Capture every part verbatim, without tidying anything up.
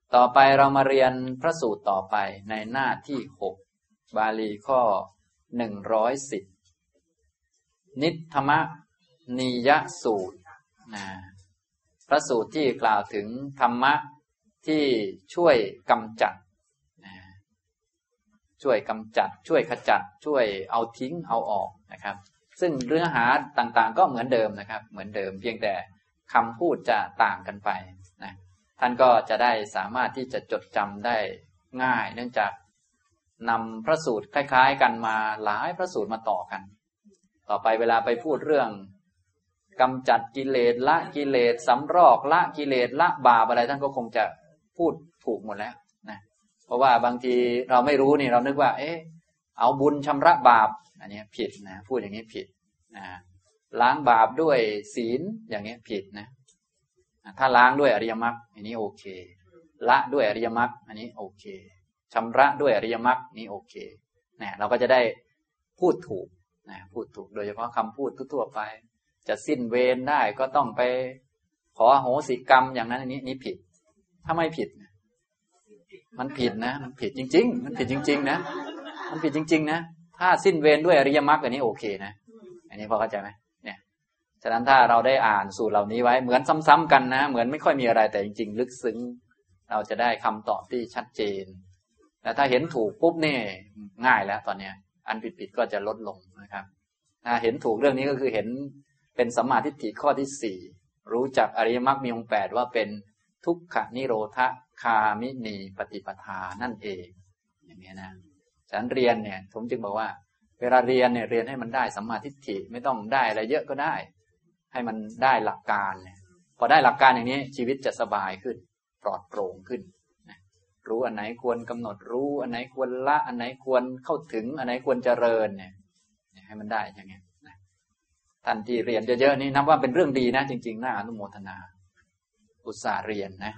ต่อไปเรามาเรียนพระสูตรต่อไปในหน้าที่หกบาลีข้อหนึ่งร้อยสิบนิธรรมนิยสูตรนะพระสูตรที่กล่าวถึงธรรมะที่ช่วยกำจัดนะช่วยกำจัดช่วยขจัดช่วยเอาทิ้งเอาออกนะครับซึ่งเนื้อหาต่างๆก็เหมือนเดิมนะครับเหมือนเดิมเพียงแต่คำพูดจะต่างกันไปนะท่านก็จะได้สามารถที่จะจดจำได้ง่ายเนื่องจากนำพระสูตรคล้ายๆกันมาหลายพระสูตรมาต่อกันต่อไปเวลาไปพูดเรื่องกำจัดกิเลสละกิเลสสำรอกละกิเลสละบาปอะไรท่านก็คงจะพูดถูกหมดแล้วนะเพราะว่าบางทีเราไม่รู้นี่เรานึกว่าเอ๊ะเอาบุญชำระบาปอันนี้ผิดนะพูดอย่างนี้ผิดนะล้างบาปด้วยศีลอย่างนี้ผิดนะถ้าล้างด้วยอริยมรรคอันนี้โอเคละด้วยอริยมรรคอันนี้โอเคชำระด้วยอริยมรรคนี้โอเคนะเราก็จะได้พูดถูกนะพูดถูกโดยเฉพาะคำพูดทั่วๆไปจะสิ้นเวรได้ก็ต้องไปขออโหสิกรรมอย่างนั้นอันนี้นี่ผิดถ้าไม่ผิดมันผิดนะมันผิดจริงๆมันผิดจริงๆนะมันผิดจริงๆนะถ้าสิ้นเวรด้วยอริยมรรคอันนี้โอเคนะอันนี้พอเข้าใจไหมเนี่ยฉะนั้นถ้าเราได้อ่านสูตรเหล่านี้ไว้เหมือนซ้ำๆกันนะเหมือนไม่ค่อยมีอะไรแต่จริงๆลึกซึ้งเราจะได้คำตอบที่ชัดเจนแต่ถ้าเห็นถูกปุ๊บนี่ง่ายแล้วตอนเนี้ยอันผิดๆก็จะลดลงนะครับถ้าเห็นถูกเรื่องนี้ก็คือเห็นเป็นสัมมาทิฏฐิข้อที่สี่รู้จักอริยมรรคมีองค์แปดว่าเป็นทุกขนิโรธคามินีปฏิปทานั่นเองอย่างนี้นะฉะนั้นเรียนเนี่ยผมจึงบอกว่าเวลาเรียนเนี่ยเรียนให้มันได้สัมมาทิฏฐิไม่ต้องได้อะไรเยอะก็ได้ให้มันได้หลักการเนี่ยพอได้หลักการอย่างนี้ชีวิตจะสบายขึ้นปลอดโปร่งขึ้นนะรู้อันไหนควรกำหนดรู้อันไหนควรละอันไหนควรเข้าถึงอันไหนควรเจริญเนี่ยให้มันได้อย่างนี้นะท่านที่เรียนเยอะๆนี่นับว่าเป็นเรื่องดีนะจริงๆน่าอนุโมทนาอุตส่าห์เรียนนะ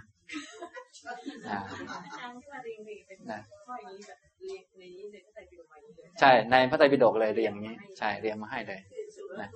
นะใช่ในพระไตรปิฎกเลยเรียงนี้ใช่เรียงมาให้เลยนะ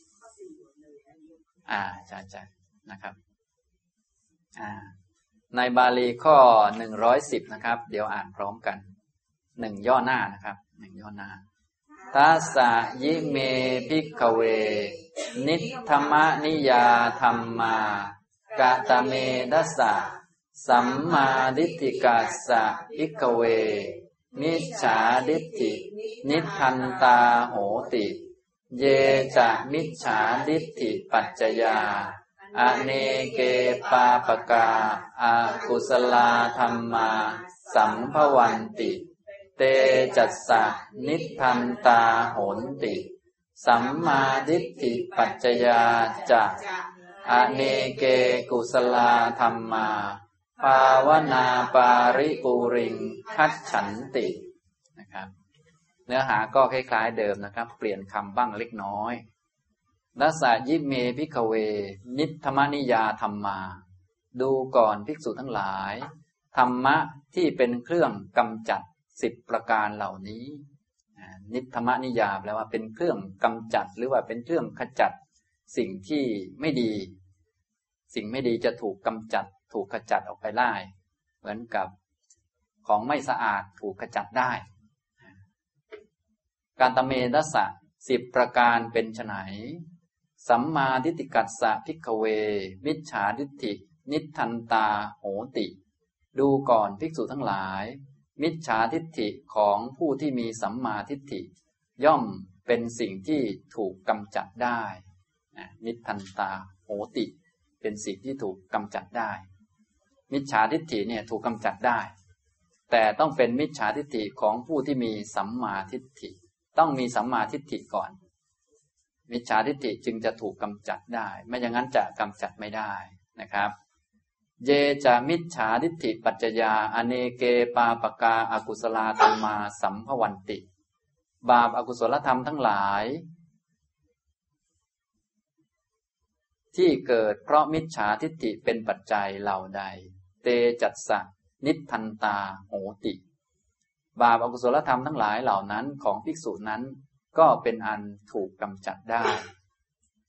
อ่าใช่ใช่นะครับอ่าในบาลีข้อหนึ่งร้อยสิบนะครับเดี๋ยวอ่านพร้อมกันหนึ่งย่อหน้านะครับหนึ่งย่อหน้าทัสสะยิเมภิกขเวนิธรรมนิยาธัมมากะตะเมดัสสะสัมมาดิฏฐิกัสสะภิกขเวมิจฉาดิฏฐินิทันตาโหติเยจะมิจฉาดิฏฐิปัจจยาอเนเกปาปกาอากุศลธัมมาสัมภวันติเตจัสสะนิทันตาโหติสัมมาดิฏฐิปัจจยาจะอเนเกกุศลธัมมาภาวนาปาริปูริงคัจฉันตินะครับเนื้อหาก็คล้ายๆเดิมนะครับเปลี่ยนคำบ้างเล็กน้อยนัสสะยิเมภิกขเวนิธรรมนิยาธัมมาดูก่อนภิกษุทั้งหลายธรรมะที่เป็นเครื่องกำจัดสิบประการเหล่านี้นิธรรมนิยาแปลว่าเป็นเครื่องกำจัดหรือว่าเป็นเครื่องขจัดสิ่งที่ไม่ดีสิ่งไม่ดีจะถูกกำจัดถูกขจัดออกไปได้เหมือนกับของไม่สะอาดถูกขจัดได้การตเมดัสสะสิบประการเป็นไฉนสัมมาทิฏฐิกัสสะภิกขเวมิจฉาทิฏฐินิทันตาโหติดูก่อนภิกษุทั้งหลายมิจฉาทิฏฐิของผู้ที่มีสัมมาทิฏฐิย่อมเป็นสิ่งที่ถูกกำจัดได้นิทันตาโหติเป็นสิ่งที่ถูกกำจัดได้มิจฉาทิฏฐิเนี่ยถูกกำจัดได้แต่ต้องเป็นมิจฉาทิฏฐิของผู้ที่มีสัมมาทิฏฐิต้องมีสัมมาทิฏฐิก่อนมิจฉาทิฏฐิจึงจะถูกกำจัดได้ไม่อย่างนั้นจะกำจัดไม่ได้นะครับเยจะมิจฉาทิฏฐิปัจจยาอเนเกปาปกาอากุศลธัมมาสัมภวันติบาปอกุศลธรรมทั้งหลายที่เกิดเพราะมิจฉาทิฏฐิเป็นปัจจัยเหล่าใดเตจัสสะนิทันตาโหติบาปอกุศลธรรมทั้งหลายเหล่านั้นของภิกษุนั้นก็เป็นอันถูกกำจัดได้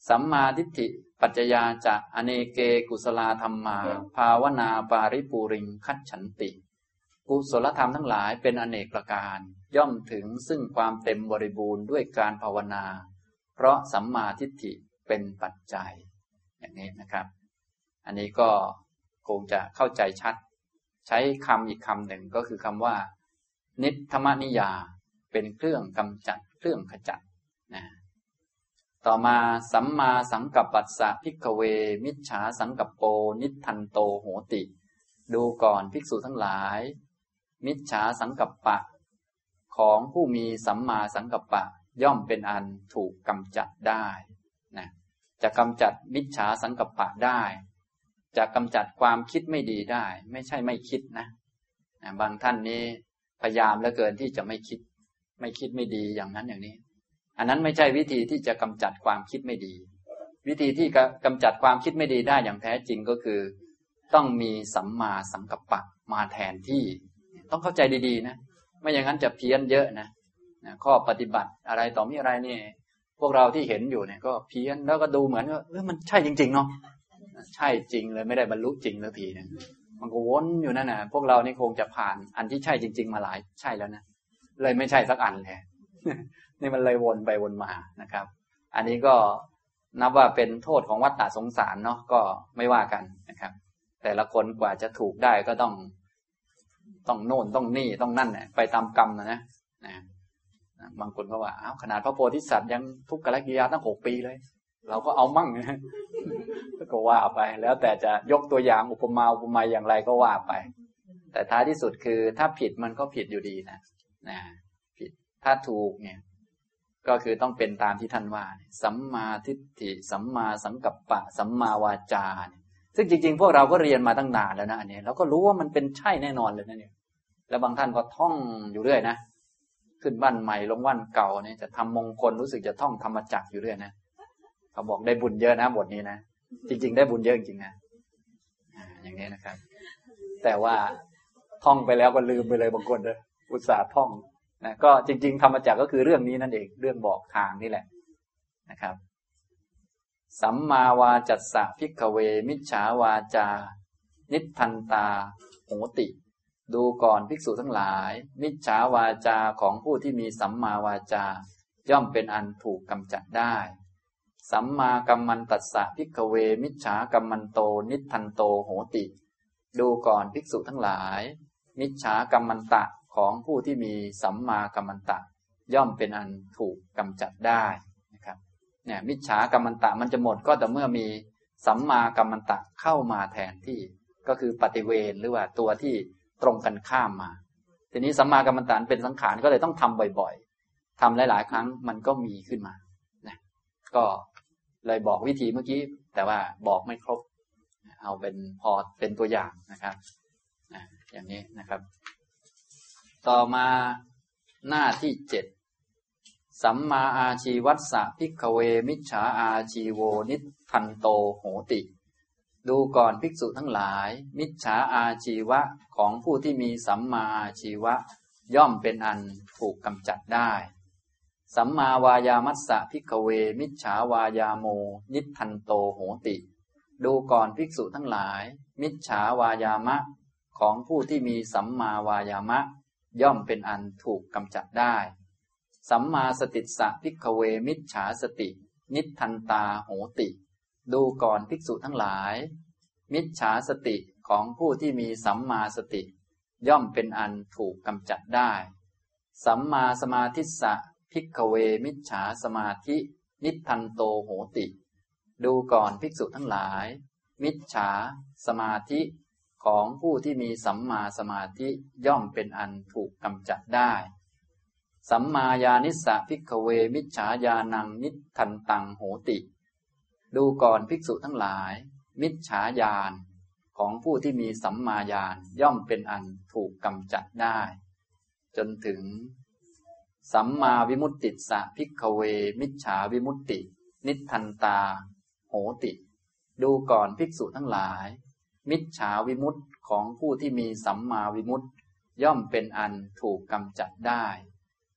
สัมมาทิฏฐิปัจจยาจะอเนเกกุศลธรรมาภาวนาปาริปูริงคัจฉันติกุศลธรรมทั้งหลายเป็นอเนกประการย่อมถึงซึ่งความเต็มบริบูรณ์ด้วยการภาวนาเพราะสัมมาทิฏฐิเป็นปัจจัยอย่างนี้นะครับอันนี้ก็คงจะเข้าใจชัดใช้คำอีกคำหนึ่งก็คือคำว่านิทธมนิยาเป็นเครื่องกำจัดเครื่องขจัดนะต่อมาสัมมาสังกัปปัสสะภิกขเวมิจฉาสังกัปโปนิทธันโตโหติดูก่อนภิกษุทั้งหลายมิจฉาสังกัปปะของผู้มีสัมมาสังกัปปะย่อมเป็นอันถูกกำจัดได้นะจะกำจัดมิจฉาสังกัปปะได้จะกำจัดความคิดไม่ดีได้ไม่ใช่ไม่คิดนะนะบางท่านนี้พยายามเหลือเกินที่จะไม่คิดไม่คิดไม่ดีอย่างนั้นอย่างนี้อันนั้นไม่ใช่วิธีที่จะกำจัดความคิดไม่ดีวิธีที่กำจัดความคิดไม่ดีได้อย่างแท้จริงก็คือต้องมีสัมมาสังกัปปะมาแทนที่ต้องเข้าใจดีๆนะไม่อย่างนั้นจะเพี้ยนเยอะนะนะข้อปฏิบัติอะไรต่อมีอะไรนี่พวกเราที่เห็นอยู่เนี่ยก็เพี้ยนแล้วก็ดูเหมือนว่าเออมันใช่จริงๆเนาะใช่จริงเลยไม่ได้บรรลุจริงสักทีนะมันก็วนอยู่นั่นน่ะพวกเรานี่คงจะผ่านอันที่ใช่จริงๆมาหลายใช่แล้วนะเลยไม่ใช่สักอันเลยนี่มันเลยวนไปวนมานะครับอันนี้ก็นับว่าเป็นโทษของวัฏฏะสงสารเนาะก็ไม่ว่ากันนะครับแต่ละคนกว่าจะถูกได้ก็ต้องต้องโน่นต้องนี่ต้องนั่นเนี่ยไปตามกรรมนะนะนะบางคนก็ว่าอ้าวขนาดพระโพธิสัตว์ยังทุกขกิริยาตั้งหกปีเลยเราก็เอามั่งนะก็ว่าไปแล้วแต่จะยกตัวอย่างอุปมาอุปไมยอย่างไรก็ว่าไปแต่ท้ายที่สุดคือถ้าผิดมันก็ผิดอยู่ดีนะนะผิดถ้าถูกเนี่ยก็คือต้องเป็นตามที่ท่านว่าสัมมาทิฏฐิสัมมาสังกัปปะสัมมาวาจาซึ่งจริงๆพวกเราก็เรียนมาตั้งนานแล้วนะอันนี้เราก็รู้ว่ามันเป็นใช่แน่นอนเลยนะเนี่ยแล้วบางท่านก็ท่องอยู่เรื่อยนะขึ้นบ้านใหม่ลงบ้านเก่าเนี่ยจะทำมงคลรู้สึกจะท่องธรรมจักรอยู่เรื่อยนะเขาบอกได้บุญเยอะนะบทนี้นะจริงๆได้บุญเยอะจริงๆนะอย่างนี้นะครับแต่ว่าท่องไปแล้วก็ลืมไปเลยบางคนเลยอุตส่าห์ท่องนะก็จริงๆธรรมจักรก็คือเรื่องนี้นั่นเองเรื่องบอกทางนี่แหละนะครับสัมมาวาจัสสะภิกขเวมิจฉาวาจานิทธันตาโหติดูก่อนภิกษุทั้งหลายมิจฉาวาจาของผู้ที่มีสัมมาวาจาย่อมเป็นอันถูกกำจัดได้สัมมากัมมันตัสสะภิกขเวมิจฉากัมมันโตนิทธันโตโหติดูก่อนภิกษุทั้งหลายมิจฉากัมมันตะของผู้ที่มีสัมมากัมมันตะย่อมเป็นอันถูกกำจัดได้นะครับเนี่ยมิจฉากัมมันตะมันจะหมดก็แต่เมื่อมีสัมมากัมมันตะเข้ามาแทนที่ก็คือปฏิเวณหรือว่าตัวที่ตรงกันข้ามมาทีนี้สัมมากัมมันตะเป็นสังขารก็เลยต้องทำบ่อยๆทำหลายๆครั้งมันก็มีขึ้นมานะก็เลยบอกวิธีเมื่อกี้แต่ว่าบอกไม่ครบเอาเป็นพอเป็นตัวอย่างนะครับอย่างนี้นะครับต่อมาหน้าที่เจ็ดสัมมาอาชีวัสสะภิกขเวมิจฉาอาชีโวนิทันโตโหติดูก่อนภิกษุทั้งหลายมิจฉาอาชีวะของผู้ที่มีสัมมาอาชีวะย่อมเป็นอันถูกกำจัดได้สัมมาวายามัสสะภิกขเวมิจฉาวายาโมนิทันโตโหติดูก่อนภิกษุทั้งหลายมิจฉาวายามะของผู้ที่มีสัมมาวายามะย่อมเป็นอันถูกกำจัดได้สัมมาสติสะภิกขเวมิจฉาสตินิทันตาโหติดูก่อนภิกษุทั้งหลายมิจฉาสติของผู้ที่มีสัมมาสติย่อมเป็นอันถูกกำจัดได้สัมมาสมาธิสสะภิกขเวมิจฉาสมาธินิทันโตโหติดูก่อนภิกษุทั้งหลายมิจฉาสมาธิของผู้ที่มีสัมมาสมาธิย่อมเป็นอันถูกกำจัดได้สัมมาญาณิสสะภิกขเวมิจฉาญาณังนิทันตังโหติดูก่อนภิกษุทั้งหลายมิจฉาญาณของผู้ที่มีสัมมาญาณย่อมเป็นอันถูกกำจัดได้จนถึงสัมมาวิมุตติสสะภิกขเวมิจฉาวิมุตตินิทันตาโหติดูก่อนภิกษุทั้งหลายมิจฉาวิมุตติของผู้ที่มีสัมมาวิมุตติย่อมเป็นอันถูกกำจัดได้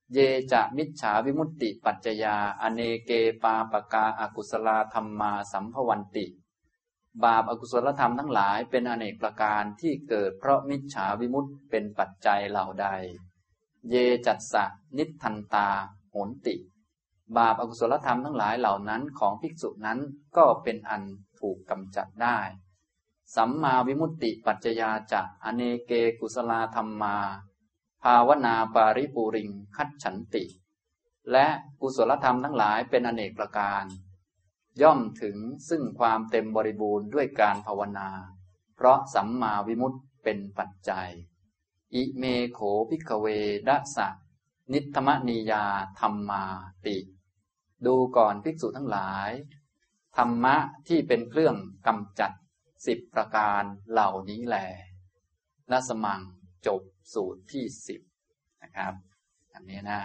เยจะมิจฉาวิมุตติปัจจยาอเนเกปาปกาอกุศลธรรมาสัมภวันติบาปอกุศลธรรมทั้งหลายเป็นอเนกประการที่เกิดเพราะมิจฉาวิมุตติเป็นปัจจัยเหล่าใดเยจัสสะนิทธันตาโหนติบาปอกุศลธรรมทั้งหลายเหล่านั้นของภิกษุนั้นก็เป็นอันถูกกำจัดได้สัมมาวิมุตติปัจจยาจะอเนเกกุศลธรรมาภาวนาปาริปูริงคัจฉันติและกุศลธรรมทั้งหลายเป็นอเนกประการย่อมถึงซึ่งความเต็มบริบูรณ์ด้วยการภาวนาเพราะสัมมาวิมุตติเป็นปัจจัยอิเมโขภิกขเวดะสะนิทธมนียาธัมมาติดูก่อนภิกษุทั้งหลายธรรมะที่เป็นเครื่องกำจัดสิบประการเหล่านี้แลละสมังจบสูตรที่สิบนะครับอันนี้นะ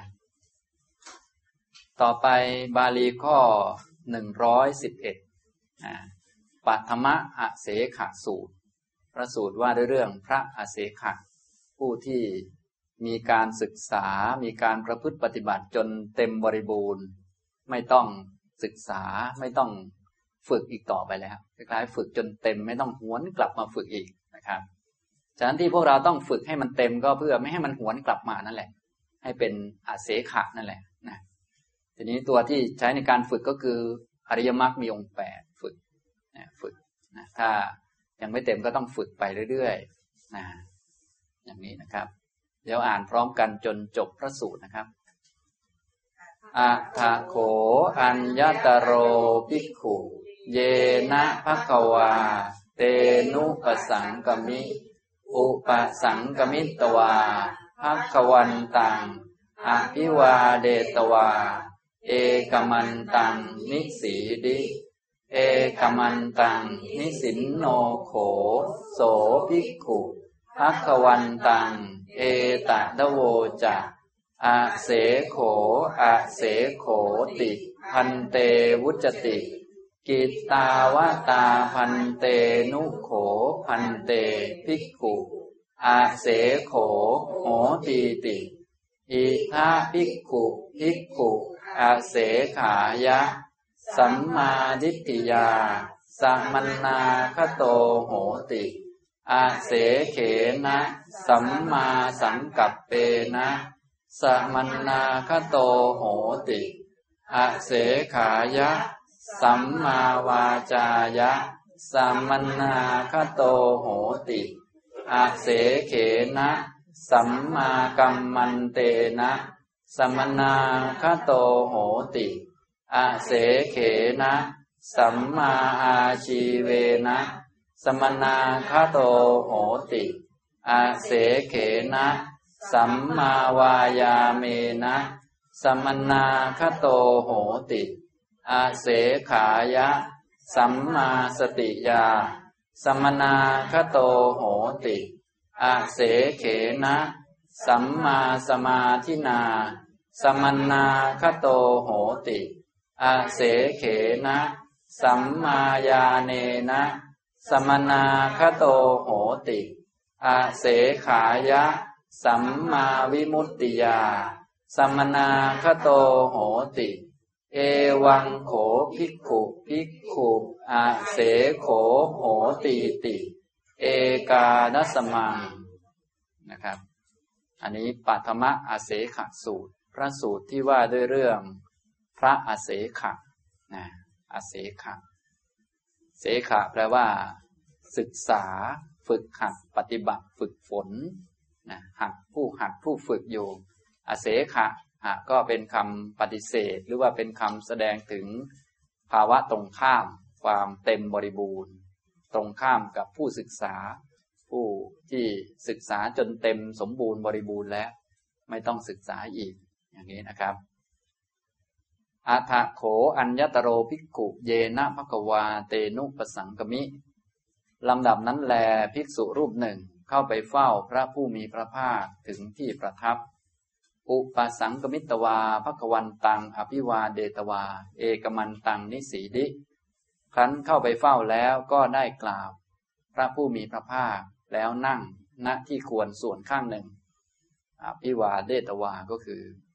ต่อไปบาลีข้อหนึ่งร้อยสิบเอ็ดนะปัทมะอเสขะสูตรพระสูตรว่าด้วยเรื่องพระอเสขะผู้ที่มีการศึกษามีการประพฤติปฏิบัติจนเต็มบริบูรณ์ไม่ต้องศึกษาไม่ต้องฝึกอีกต่อไปแล้วคล้ายๆฝึกจนเต็มไม่ต้องหวนกลับมาฝึกอีกนะครับฉะนั้นที่พวกเราต้องฝึกให้มันเต็มก็เพื่อไม่ให้มันหวนกลับมานั่นแหละให้เป็นอเสขะนั่นแหละนะทีนี้ตัวที่ใช้ในการฝึกก็คืออริยมรรคมีองค์แปดฝึกนะฝึกนะถ้ายังไม่เต็มก็ต้องฝึกไปเรื่อยๆนะอย่างนี้นะครับเดี๋ยวอ่านพร้อมกันจนจบพระสูตรนะครับอะทะโขอัญญตโรภิกขุเยนะภควาเตนุปสังกมิอุปสังกมิตวาภควันตังอภิวาเดตวาเอกมันตังนิสีดิเอกมันตังนิสินโนโขโสภิกขุภควันตังเอตตะโวจะอาเสโขอาเสโขติพันเตวุจติกิตตาวตาพันเตนุโขพันเตภิกขุอาเสโขโหตีติอิทาภิกขุภิกขุอาเสขายะสัมมาทิฏฐิยาสัมมนาคโตโหติอาเสเขนะสัมมาสังกัปเปนะสัมมนาคโตโหติอาเสขายะสัมมาวาจายะสัมมนาคโตโหติอาเสเขนะสัมมากัมมันเตนะสัมมนาคโตโหติอาเสเขนะสัมมาอาชีเวนะสัมมนาคโตโหติอาเสเขนะสัมมาวายาเมนะสัมมนาคโตโหติอาเสขายะสัมมาสติยาสัมมนาคโตโหติอาเสเขนะสัมมาสมาธินาสัมมนาคโตโหติอาเสเขนะสัมมาญาเนนะสัมมนาคโตโหติอาเสขายะสัมมาวิมุตติยาสัมมนาคโตโหติเอวังโขภิกขุภิกขุอาเสโขโหติติเอกานัสมังนะครับอันนี้ปัทมะอเสขะสูตรพระสูตรที่ว่าด้วยเรื่องพระอเสขะนะอเสขะเสขะแปลว่าศึกษาฝึกหัดปฏิบัติฝึกฝนนะหัดผู้หัดผู้ฝึกอยู่อเสขะก็เป็นคำปฏิเสธหรือว่าเป็นคำแสดงถึงภาวะตรงข้ามความเต็มบริบูรณ์ตรงข้ามกับผู้ศึกษาผู้ที่ศึกษาจนเต็มสมบูรณ์บริบูรณ์แล้วไม่ต้องศึกษาอีกอย่างนี้นะครับอาทะโขอัญญตโรภิกขุเยนะภควาเตนุปสังกมิลำดับนั้นแลภิกษุรูปหนึ่งเข้าไปเฝ้าพระผู้มีพระภาคถึงที่ประทับอุปสังกมิตวาภควันตังอภิวาเดตวาเอกมันตังนิสีดิครั้นเข้าไปเฝ้าแล้วก็ได้กล่าวพระผู้มีพระภาคแล้วนั่งณที่ควรส่วนข้างหนึ่งอภิวาเดตวาก็คือก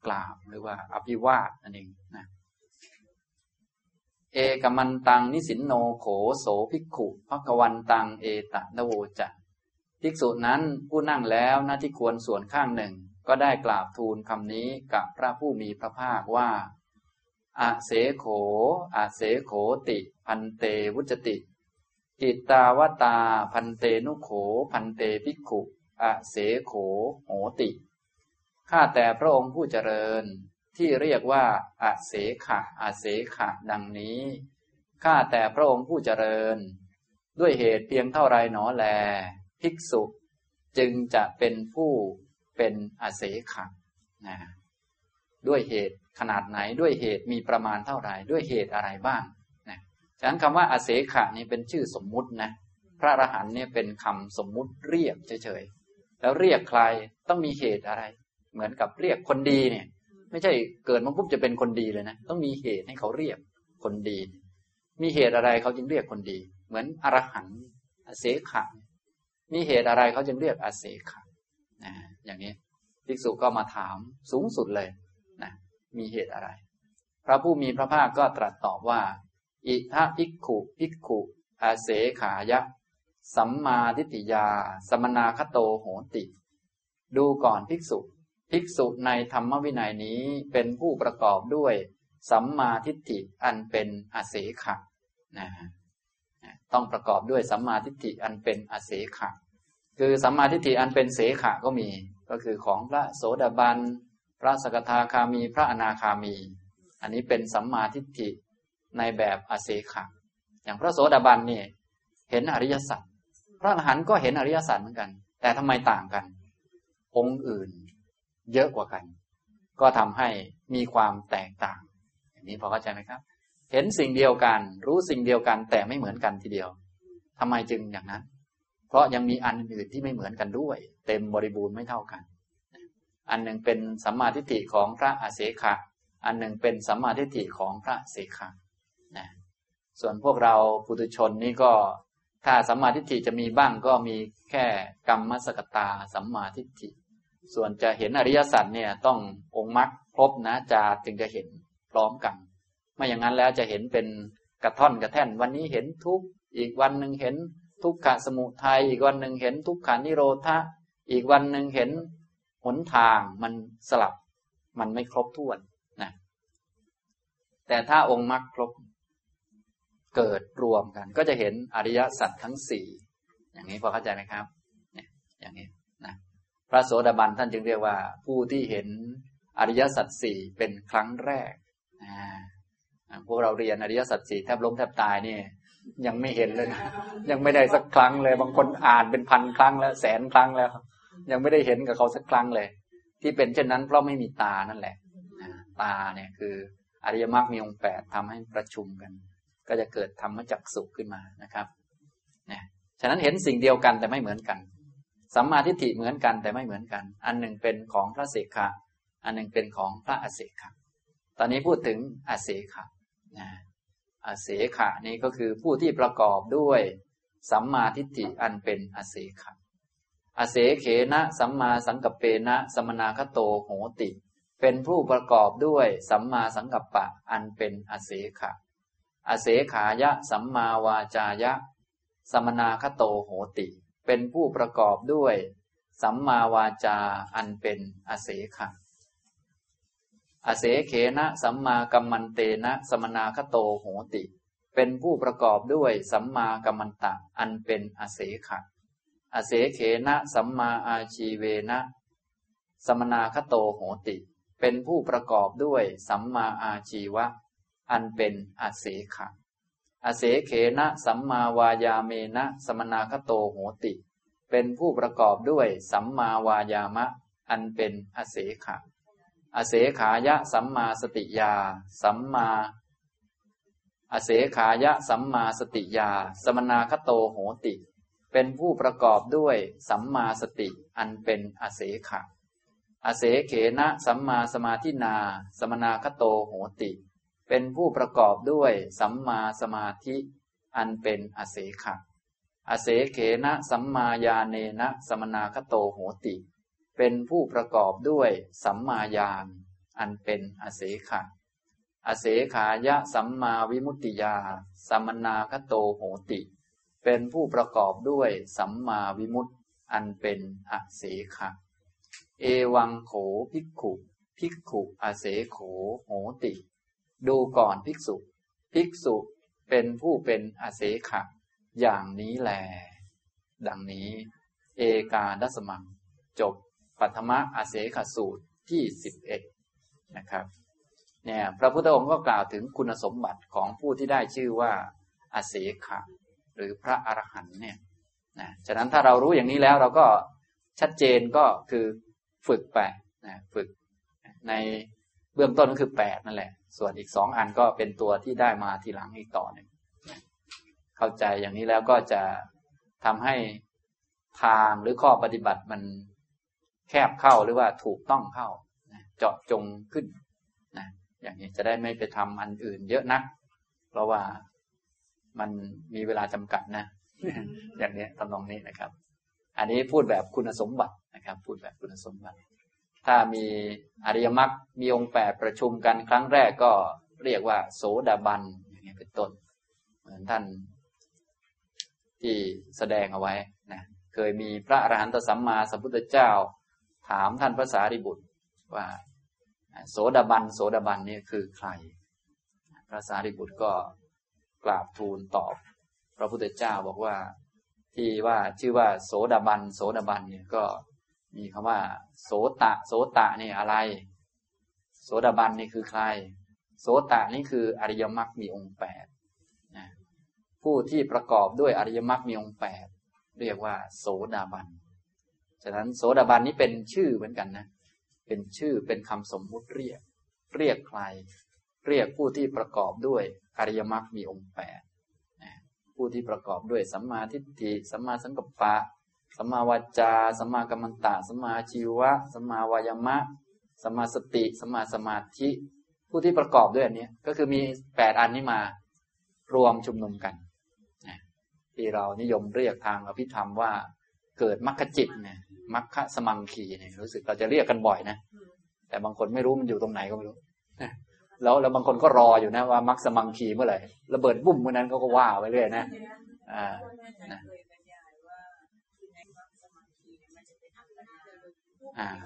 กราบหรือว่าอภิวาทนั่นเองนะเอกมันตังนิสินโนโขโสภิกขุภควันตังเอตะนโวจะภิกษุนั้นผู้นั่งแล้วณที่ควรส่วนข้างหนึ่งก็ได้กราบทูลคำนี้กับพระผู้มีพระภาคว่าอาเสโขอาเสโขติพันเตวุจติกิตาวตาพันเตนุโขพันเตภิกขุอาเสโขโหติข้าแต่พระองค์ผู้เจริญที่เรียกว่าอาเสขะอาเสขะดังนี้ข้าแต่พระองค์ผู้เจริญด้วยเหตุเพียงเท่าไรหนอแลภิกษุจึงจะเป็นผู้เป็นอาเสขะนะด้วยเหตุขนาดไหนด้วยเหตุมีประมาณเท่าไหร่ด้วยเหตุอะไรบ้างนะฉะนั้นคำว่าอาเสขะนี้เป็นชื่อสมมุตินะพระอรหันต์เนี่ยเป็นคำสมมุติเรียกเฉยๆแล้วเรียกใครต้องมีเหตุอะไรเหมือนกับเรียกคนดีเนี่ยไม่ใช่เกิดมาปุ๊บจะเป็นคนดีเลยนะต้องมีเหตุให้เขาเรียกคนดีมีเหตุอะไรเขาจึงเรียกคนดีเหมือนอรหันต์อาเสขะมีเหตุอะไรเขาจึงเรียกอาเสขะนะอย่างนี้ภิกษุก็มาถามสูงสุดเลยนะมีเหตุอะไรพระผู้มีพระภาคก็ตรัสตอบว่าอิทะภิกขุภิกขุอาเสขายะสัมมาทิฏฐิยาสมนาคโตโหติดูก่อนภิกษุภิกษุในธรรมวินัยนี้เป็นผู้ประกอบด้วยสัมมาทิฏฐิอันเป็นอาเสขะนะต้องประกอบด้วยสัมมาทิฏฐิอันเป็นอาเสขะคือสัมมาทิฏฐิอันเป็นเสขะก็มีก็คือของพระโสดาบันพระสกทาคามีพระอนาคามีอันนี้เป็นสัมมาทิฏฐิในแบบอาเสขะอย่างพระโสดาบันนี่เห็นอริยสัจพระอรหันต์ก็เห็นอริยสัจเหมือนกันแต่ทำไมต่างกันองค์อื่นเยอะกว่ากันก็ทำให้มีความแตกต่างอย่างนี้พอเข้าใจไหมครับเห็นสิ่งเดียวกันรู้สิ่งเดียวกันแต่ไม่เหมือนกันทีเดียวทำไมจึงอย่างนั้นเพราะยังมีอันอื่นที่ไม่เหมือนกันด้วยเต็มบริบูรณ์ไม่เท่ากันอันหนึ่งเป็นสัมมาทิฏฐิของพระอาเสขะอันหนึ่งเป็นสัมมาทิฏฐิของพระเสขะนะส่วนพวกเราปุถุชนนี่ก็ถ้าสัมมาทิฏฐิจะมีบ้างก็มีแค่กัมมสกตาสัมมาทิฏฐิส่วนจะเห็นอริยสัจเนี่ยต้ององค์มรรคครบนะจาจึงจะเห็นพร้อมกันไม่อย่างนั้นแล้วจะเห็นเป็นกระท่อนกระแท่นวันนี้เห็นทุกข์อีกวันหนึ่งเห็นทุกขสมุทัยอีกวันหนึ่งเห็นทุกขานิโรธะอีกวันหนึ่งเห็นหนทางมันสลับมันไม่ครบถ้วนนะแต่ถ้าองค์มรรคครบเกิดรวมกันก็จะเห็นอริยสัจทั้งสี่อย่างนี้พอเข้าใจไหมครับเนี่ยอย่างนี้นะพระโสดาบันท่านจึงเรียกว่าผู้ที่เห็นอริยสัจสี่เป็นครั้งแรกอ่าพวกเราเรียนอริยสัจสี่แทบล้มแทบตายนี่ยังไม่เห็นเลยนะยังไม่ได้สักครั้งเลยบางคนอ่านเป็นพันครั้งแล้วแสนครั้งแล้วยังไม่ได้เห็นกับเขาสักครั้งเลยที่เป็นเช่นนั้นเพราะไม่มีตานั่นแหละตาเนี่ยคืออริยมรรคมีองค์แปดทำให้ประชุมกันก็จะเกิดธรรมจักษุขึ้นมานะครับเนี่ยฉะนั้นเห็นสิ่งเดียวกันแต่ไม่เหมือนกันสัมมาทิฏฐิเหมือนกันแต่ไม่เหมือนกันอันหนึ่งเป็นของพระเสขะอันหนึ่งเป็นของพระอเสขะตอนนี้พูดถึงอเสขะนะอเสขะนี้ก็คือผู้ที่ประกอบด้วยสัมมาทิฏฐิอันเป็นอเสขะอเสเขนะสัมมาสังกัปเปนะสมนาคโตโหติเป็นผู้ประกอบด้วยสัมมาสังกัปปะอันเป็นอเสขะอเสขายะสัมมาวาจายะสมนาคโตโหติเป็นผู้ประกอบด้วยสัมมาวาจาอันเป็นอเสขะอเสเขนะสัมมากัมมันเตนะสมนาคโตโหติเป็นผู้ประกอบด้วยสัมมากัมมันตะอันเป็นอเสขะอเสเขนะสัมมาอาชีเวนะสมนาคโตโหติเป็นผู้ประกอบด้วยสัมมาอาชีวะอันเป็นอเสขะอเสเขนะสัมมาวายาเมนะสมนาคโตโหติเป็นผู้ประกอบด้วยสัมมาวายามะอันเป็นอเสขะอเสขายะสัมมาสติญาสัมมาอเสขายะสัมมาสติญาสมนาคโตโหติเป็นผู้ประกอบด้วยสัมมาสติอันเป็นอเสขะอเสเขนะสัมมาสมาธินาสมนาคโตโหติเป็นผู้ประกอบด้วยสัมมาสมาธิอันเป็นอเสขะอเสเขนะสัมมาญาเนนะสมนาคโตโหติเป็นผู้ประกอบด้วยสัมมาญาณอันเป็นอเสขะอเสขายะสัมมาวิมุตติญาสัมมนาคโตโหติเป็นผู้ประกอบด้วยสัมมาวิมุตติอันเป็นอเสขะเอวังโขภิกขุภิกขุอเสโขโหติดูก่อนภิกษุภิกษุเป็นผู้เป็นอเสขะอย่างนี้แลดังนี้เอกาดัสมังจบปัทมะอเสขสูตรที่สิบเอ็ดนะครับเนี่ยพระพุทธองค์ก็กล่าวถึงคุณสมบัติของผู้ที่ได้ชื่อว่าอเสขะหรือพระอรหันต์เนี่ยนะฉะนั้นถ้าเรารู้อย่างนี้แล้วเราก็ชัดเจนก็คือฝึกไปนะฝึกในเบื้องต้นก็คือแปดนั่นแหละส่วนอีกสองอันก็เป็นตัวที่ได้มาทีหลังอีกต่อหนึ่งนะเข้าใจอย่างนี้แล้วก็จะทำให้ทางหรือข้อปฏิบัติมันแคบเข้าหรือว่าถูกต้องเข้านะเจาะจงขึ้นนะอย่างนี้จะได้ไม่ไปทำอันอื่นเยอะนักเพราะว่ามันมีเวลาจำกัดนะ อย่างนี้ทำนองนี้นะครับอันนี้พูดแบบคุณสมบัตินะครับพูดแบบคุณสมบัติถ้ามีอริยมรรคมีองค์แปดประชุมกันครั้งแรกก็เรียกว่าโสดาบันอย่างนี้เป็นต้นเหมือนท่านที่แสดงเอาไว้นะเคยมีพระอรหันตสัมมาสัมพุทธเจ้าถามท่านพระสารีบุตรว่าโสดาบันโสดาบันนี่คือใครพระสารีบุตรก็กราบทูลตอบพระพุทธเจ้าบอกว่าที่ว่าชื่อว่าโสดาบันโสดาบันเนี่ยก็มีคำว่าโสตะโสตะนี่อะไรโสดาบันนี่คือใครโสตะนี่คืออริยมรรคมีองค์แปดนะผู้ที่ประกอบด้วยอริยมรรคมีองค์แปดเรียกว่าโสดาบันฉะนั้นโสดาบันนี้เป็นชื่อเหมือนกันนะเป็นชื่อเป็นคำสมมุติเรียกเรียกใครเรียกผู้ที่ประกอบด้วยอริยมรรคมีองค์แปดนะผู้ที่ประกอบด้วยสัมมาทิฏฐิสัมมาสังกัปปะสัมมาวาจาสัมมากัมมันตะสัมมาชีวะสัมมาวายามะสัมมาสติสัมมาสมาธิผู้ที่ประกอบด้วยอันนี้ก็คือมีแปดอันนี้มารวมชุมนุมกันนะที่เรานิยมเรียกทางอภิธรรมว่าเกิดมรรคจิตเนี่ยมรรคสมังคีเนี่ยรู้สึกเราจะเรียกกันบ่อยนะแต่บางคนไม่รู้มันอยู่ตรงไหนก็ไม่รู้แล้วแล้วบางคนก็รออยู่นะว่ามรรคสมังคีเมื่อไหร่ระเบิดบุ้มเมื่อนั้นเขาก็ว่าไปเรื่อยนะอ่านะอ่า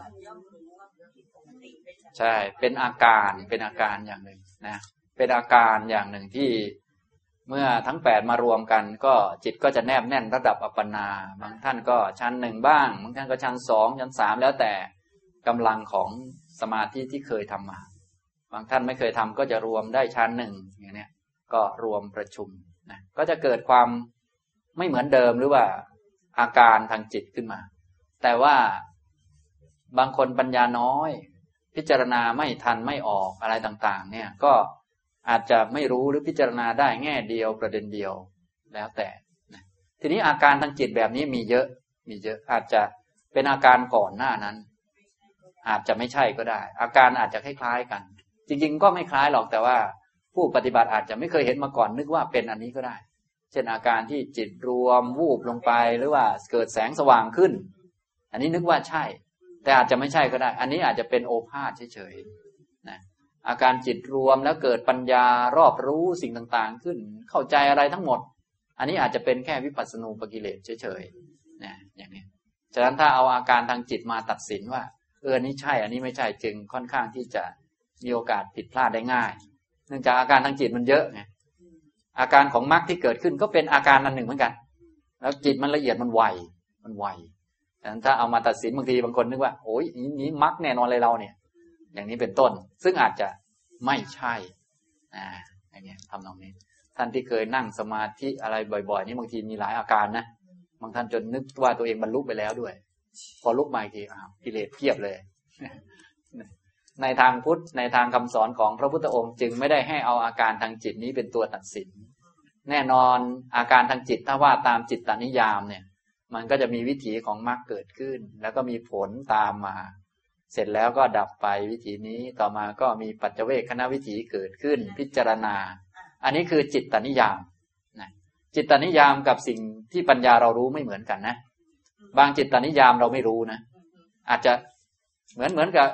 ใช่เป็นอาการเป็นอาการอย่างหนึ่งนะเป็นอาการอย่างหนึ่งที่เมื่อทั้งแปดมารวมกันก็จิตก็จะแนบแน่นระดับอัปปนาบางท่านก็ชั้นหนึ่งบ้างบางท่านก็ชั้นสองชั้นสามแล้วแต่กำลังของสมาธิที่เคยทำมาบางท่านไม่เคยทำก็จะรวมได้ชั้นหนึ่งอย่างนี้ก็รวมประชุมนะก็จะเกิดความไม่เหมือนเดิมหรือว่าอาการทางจิตขึ้นมาแต่ว่าบางคนปัญญาน้อยพิจารณาไม่ทันไม่ออกอะไรต่างๆเนี่ยก็อาจจะไม่รู้หรือพิจารณาได้แง่เดียวประเด็นเดียวแล้วแต่นะทีนี้อาการทางจิตแบบนี้มีเยอะมีเยอะอาจจะเป็นอาการก่อนหน้านั้นอาจจะไม่ใช่ก็ได้อาการอาจจะคล้ายๆกันจริงๆก็ไม่คล้ายหรอกแต่ว่าผู้ปฏิบัติอาจจะไม่เคยเห็นมาก่อนนึกว่าเป็นอันนี้ก็ได้เช่นอาการที่จิตรวมวูบลงไปหรือว่าเกิดแสงสว่างขึ้นอันนี้นึกว่าใช่แต่อาจจะไม่ใช่ก็ได้อันนี้อาจจะเป็นโอภาสเฉยๆนะอาการจิตรวมแล้วเกิดปัญญารอบรู้สิ่งต่างๆขึ้นเข้าใจอะไรทั้งหมดอันนี้อาจจะเป็นแค่วิปัสสนูปกิเลสเฉยๆนะอย่างนี้ฉะนั้นถ้าเอาอาการทางจิตมาตัดสินว่าเอออันนี้ใช่อันนี้ไม่ใช่จึงค่อนข้างที่จะมีโอกาสผิดพลาดได้ง่ายเนื่องจากอาการทางจิตมันเยอะไงอาการของมรรคที่เกิดขึ้นก็เป็นอาการอันหนึ่งเหมือนกันแล้วจิตมันละเอียดมันไวมันไวฉะนั้นถ้าเอามาตัดสินบางทีบางคนนึกว่าโอ้ยนี้มรรคแน่นอนเลยเราเนี่ยอย่างนี้เป็นต้นซึ่งอาจจะไม่ใช่อ่าอย่างนี้ทำตรงนี้ท่านที่เคยนั่งสมาธิอะไรบ่อยๆนี่บางทีมีหลายอาการนะบางท่านจนนึกว่าตัวเองบรรลุไปแล้วด้วยพอลุกมาอีกทีอ้าวกิเลสเพียบเลยในทางพุทธในทางคำสอนของพระพุทธองค์จึงไม่ได้ให้เอาอาการทางจิตนี้เป็นตัวตัดสินแน่นอนอาการทางจิตถ้าว่าตามจิตตนิยามเนี่ยมันก็จะมีวิถีของมรรคเกิดขึ้นแล้วก็มีผลตามมาเสร็จแล้วก็ดับไปวิถีนี้ต่อมาก็มีปัจเจเวคขณวิถีเกิดขึ้นพิจารณาอันนี้คือจิตตนิยามนะจิตตนิยามกับสิ่งที่ปัญญาเรารู้ไม่เหมือนกันนะบางจิตตนิยามเราไม่รู้นะอาจจะเหมือนเหมือนกับ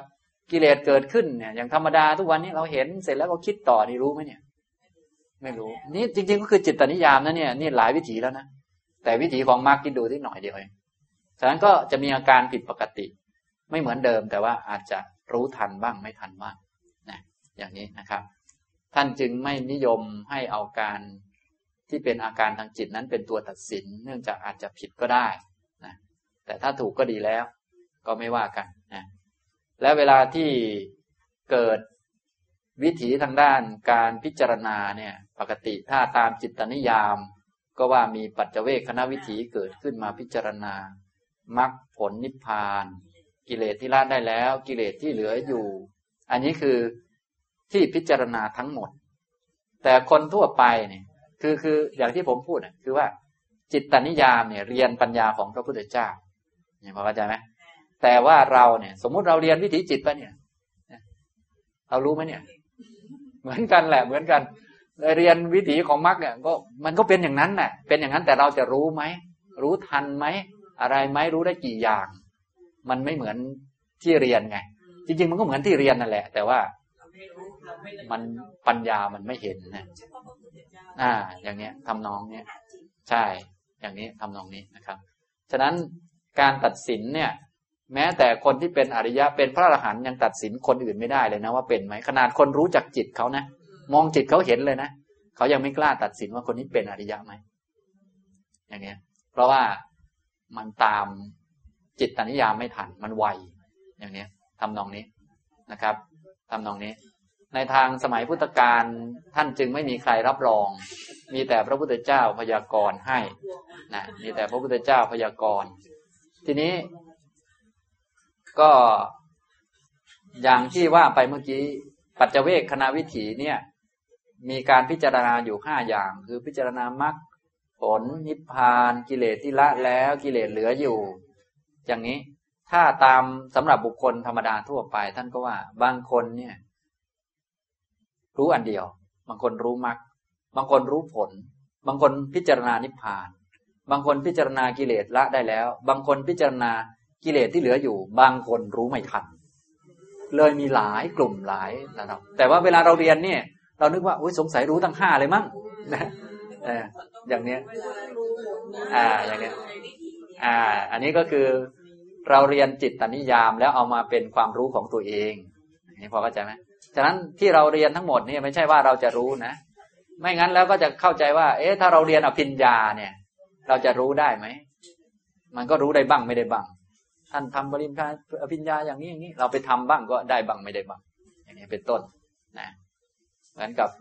กิเลสเกิดขึ้นเนี่ยอย่างธรรมดาทุกวันนี้เราเห็นเสร็จแล้วก็คิดต่อนี่รู้ไหมเนี่ยไม่รู้นี่จริงๆก็คือจิตตนิยามนะเนี่ยนี่หลายวิถีแล้วนะแต่วิถีของมรรคกินดูที่หน่อยเดียวเองฉะนั้นก็จะมีอาการผิดปกติไม่เหมือนเดิมแต่ว่าอาจจะรู้ทันบ้างไม่ทันบ้างนะอย่างนี้นะครับท่านจึงไม่นิยมให้เอาการที่เป็นอาการทางจิตนั้นเป็นตัวตัดสินเนื่องจากอาจจะผิดก็ได้นะแต่ถ้าถูกก็ดีแล้วก็ไม่ว่ากันนะและเวลาที่เกิดวิถีทางด้านการพิจารณาเนี่ยปกติถ้าตามจิตตนิยามก็ว่ามีปัจเจเวคขณวิถีเกิดขึ้นมาพิจารณามรรคผลนิพพานกิเลสที่ละได้แล้วกิเลสที่เหลืออยู่อันนี้คือที่พิจารณาทั้งหมดแต่คนทั่วไปเนี่ยคือคืออย่างที่ผมพูดน่ะคือว่าจิตตนิยามเนี่ยเรียนปัญญาของพระพุทธเจ้าเนี่ยพอเข้าใจไหมแต่ว่าเราเนี่ยสมมุติเราเรียนวิถีจิตไปเนี่ยเรารู้ไหมเนี่ยเหมือนกันแหละเหมือนกันเรียนวิถีของมรรคเนี่ยก็มันก็เป็นอย่างนั้นแหละเป็นอย่างนั้นแต่เราจะรู้ไหมรู้ทันไหมอะไรไหมรู้ได้กี่อย่างมันไม่เหมือนที่เรียนไงจริงๆมันก็เหมือนที่เรียนนั่นแหละแต่ว่ามันปัญญามันไม่เห็นนะอ่าอย่างเนี้ยทำนองเนี้ยใช่อย่างนี้ทำนองนี้นะครับฉะนั้นการตัดสินเนี่ยแม้แต่คนที่เป็นอริยะเป็นพระอรหันต์ยังตัดสินคนอื่นไม่ได้เลยนะว่าเป็นไหมขนาดคนรู้จักจิตเขานะมองจิตเขาเห็นเลยนะเขายังไม่กล้าตัดสินว่าคนนี้เป็นอริยะไหมอย่างเนี้ยเพราะว่ามันตามจิตตนิยามไม่ทันมันไวอย่างนี้ทำนองนี้นะครับทำนองนี้ในทางสมัยพุทธกาลท่านจึงไม่มีใครรับรองมีแต่พระพุทธเจ้าพยากรณ์ให้นะมีแต่พระพุทธเจ้าพยากรณ์ทีนี้ก็อย่างที่ว่าไปเมื่อกี้ปัจเจเวคขณวิถีเนี่ยมีการพิจารณาอยู่ห้าอย่างคือพิจารณามรรคผลนิพพานกิเลสที่ละแล้วกิเลสเหลืออยู่อย่างนี้ถ้าตามสำหรับบุคคลธรรมดาทั่วไปท่านก็ว่าบางคนเนี่ยรู้อันเดียวบางคนรู้มรรคบางคนรู้ผลบางคนพิจารณานิพพานบางคนพิจารณากิเลสละได้แล้วบางคนพิจารณากิเลสที่เหลืออยู่บางคนรู้ไม่ทันเลยมีหลายกลุ่มหลายระดับแต่ว่าเวลาเราเรียนเนี่ยเรานึกว่าโอ๊ยสงสัยรู้ตั้งห้าเลยมั้งนะเอออย่างเนี้ยอ่าอย่างเนี้ยอ่าอันนี้ก็คือเราเรียนจิตตนิยามแล้วเอามาเป็นความรู้ของตัวเองนี่พอเข้าใจไหมฉะนั้นที่เราเรียนทั้งหมดนี่ไม่ใช่ว่าเราจะรู้นะไม่งั้นแล้วก็จะเข้าใจว่าเอ๊ะถ้าเราเรียนอภิญญาเนี่ยเราจะรู้ได้ไหมมันก็รู้ได้บ้างไม่ได้บ้างท่านทำปริญญาอภิญญาอย่างนี้อย่างนี้เราไปทำบ้างก็ได้บ้างไม่ได้บ้างอย่างนี้เป็นต้นนะเหมือนกับ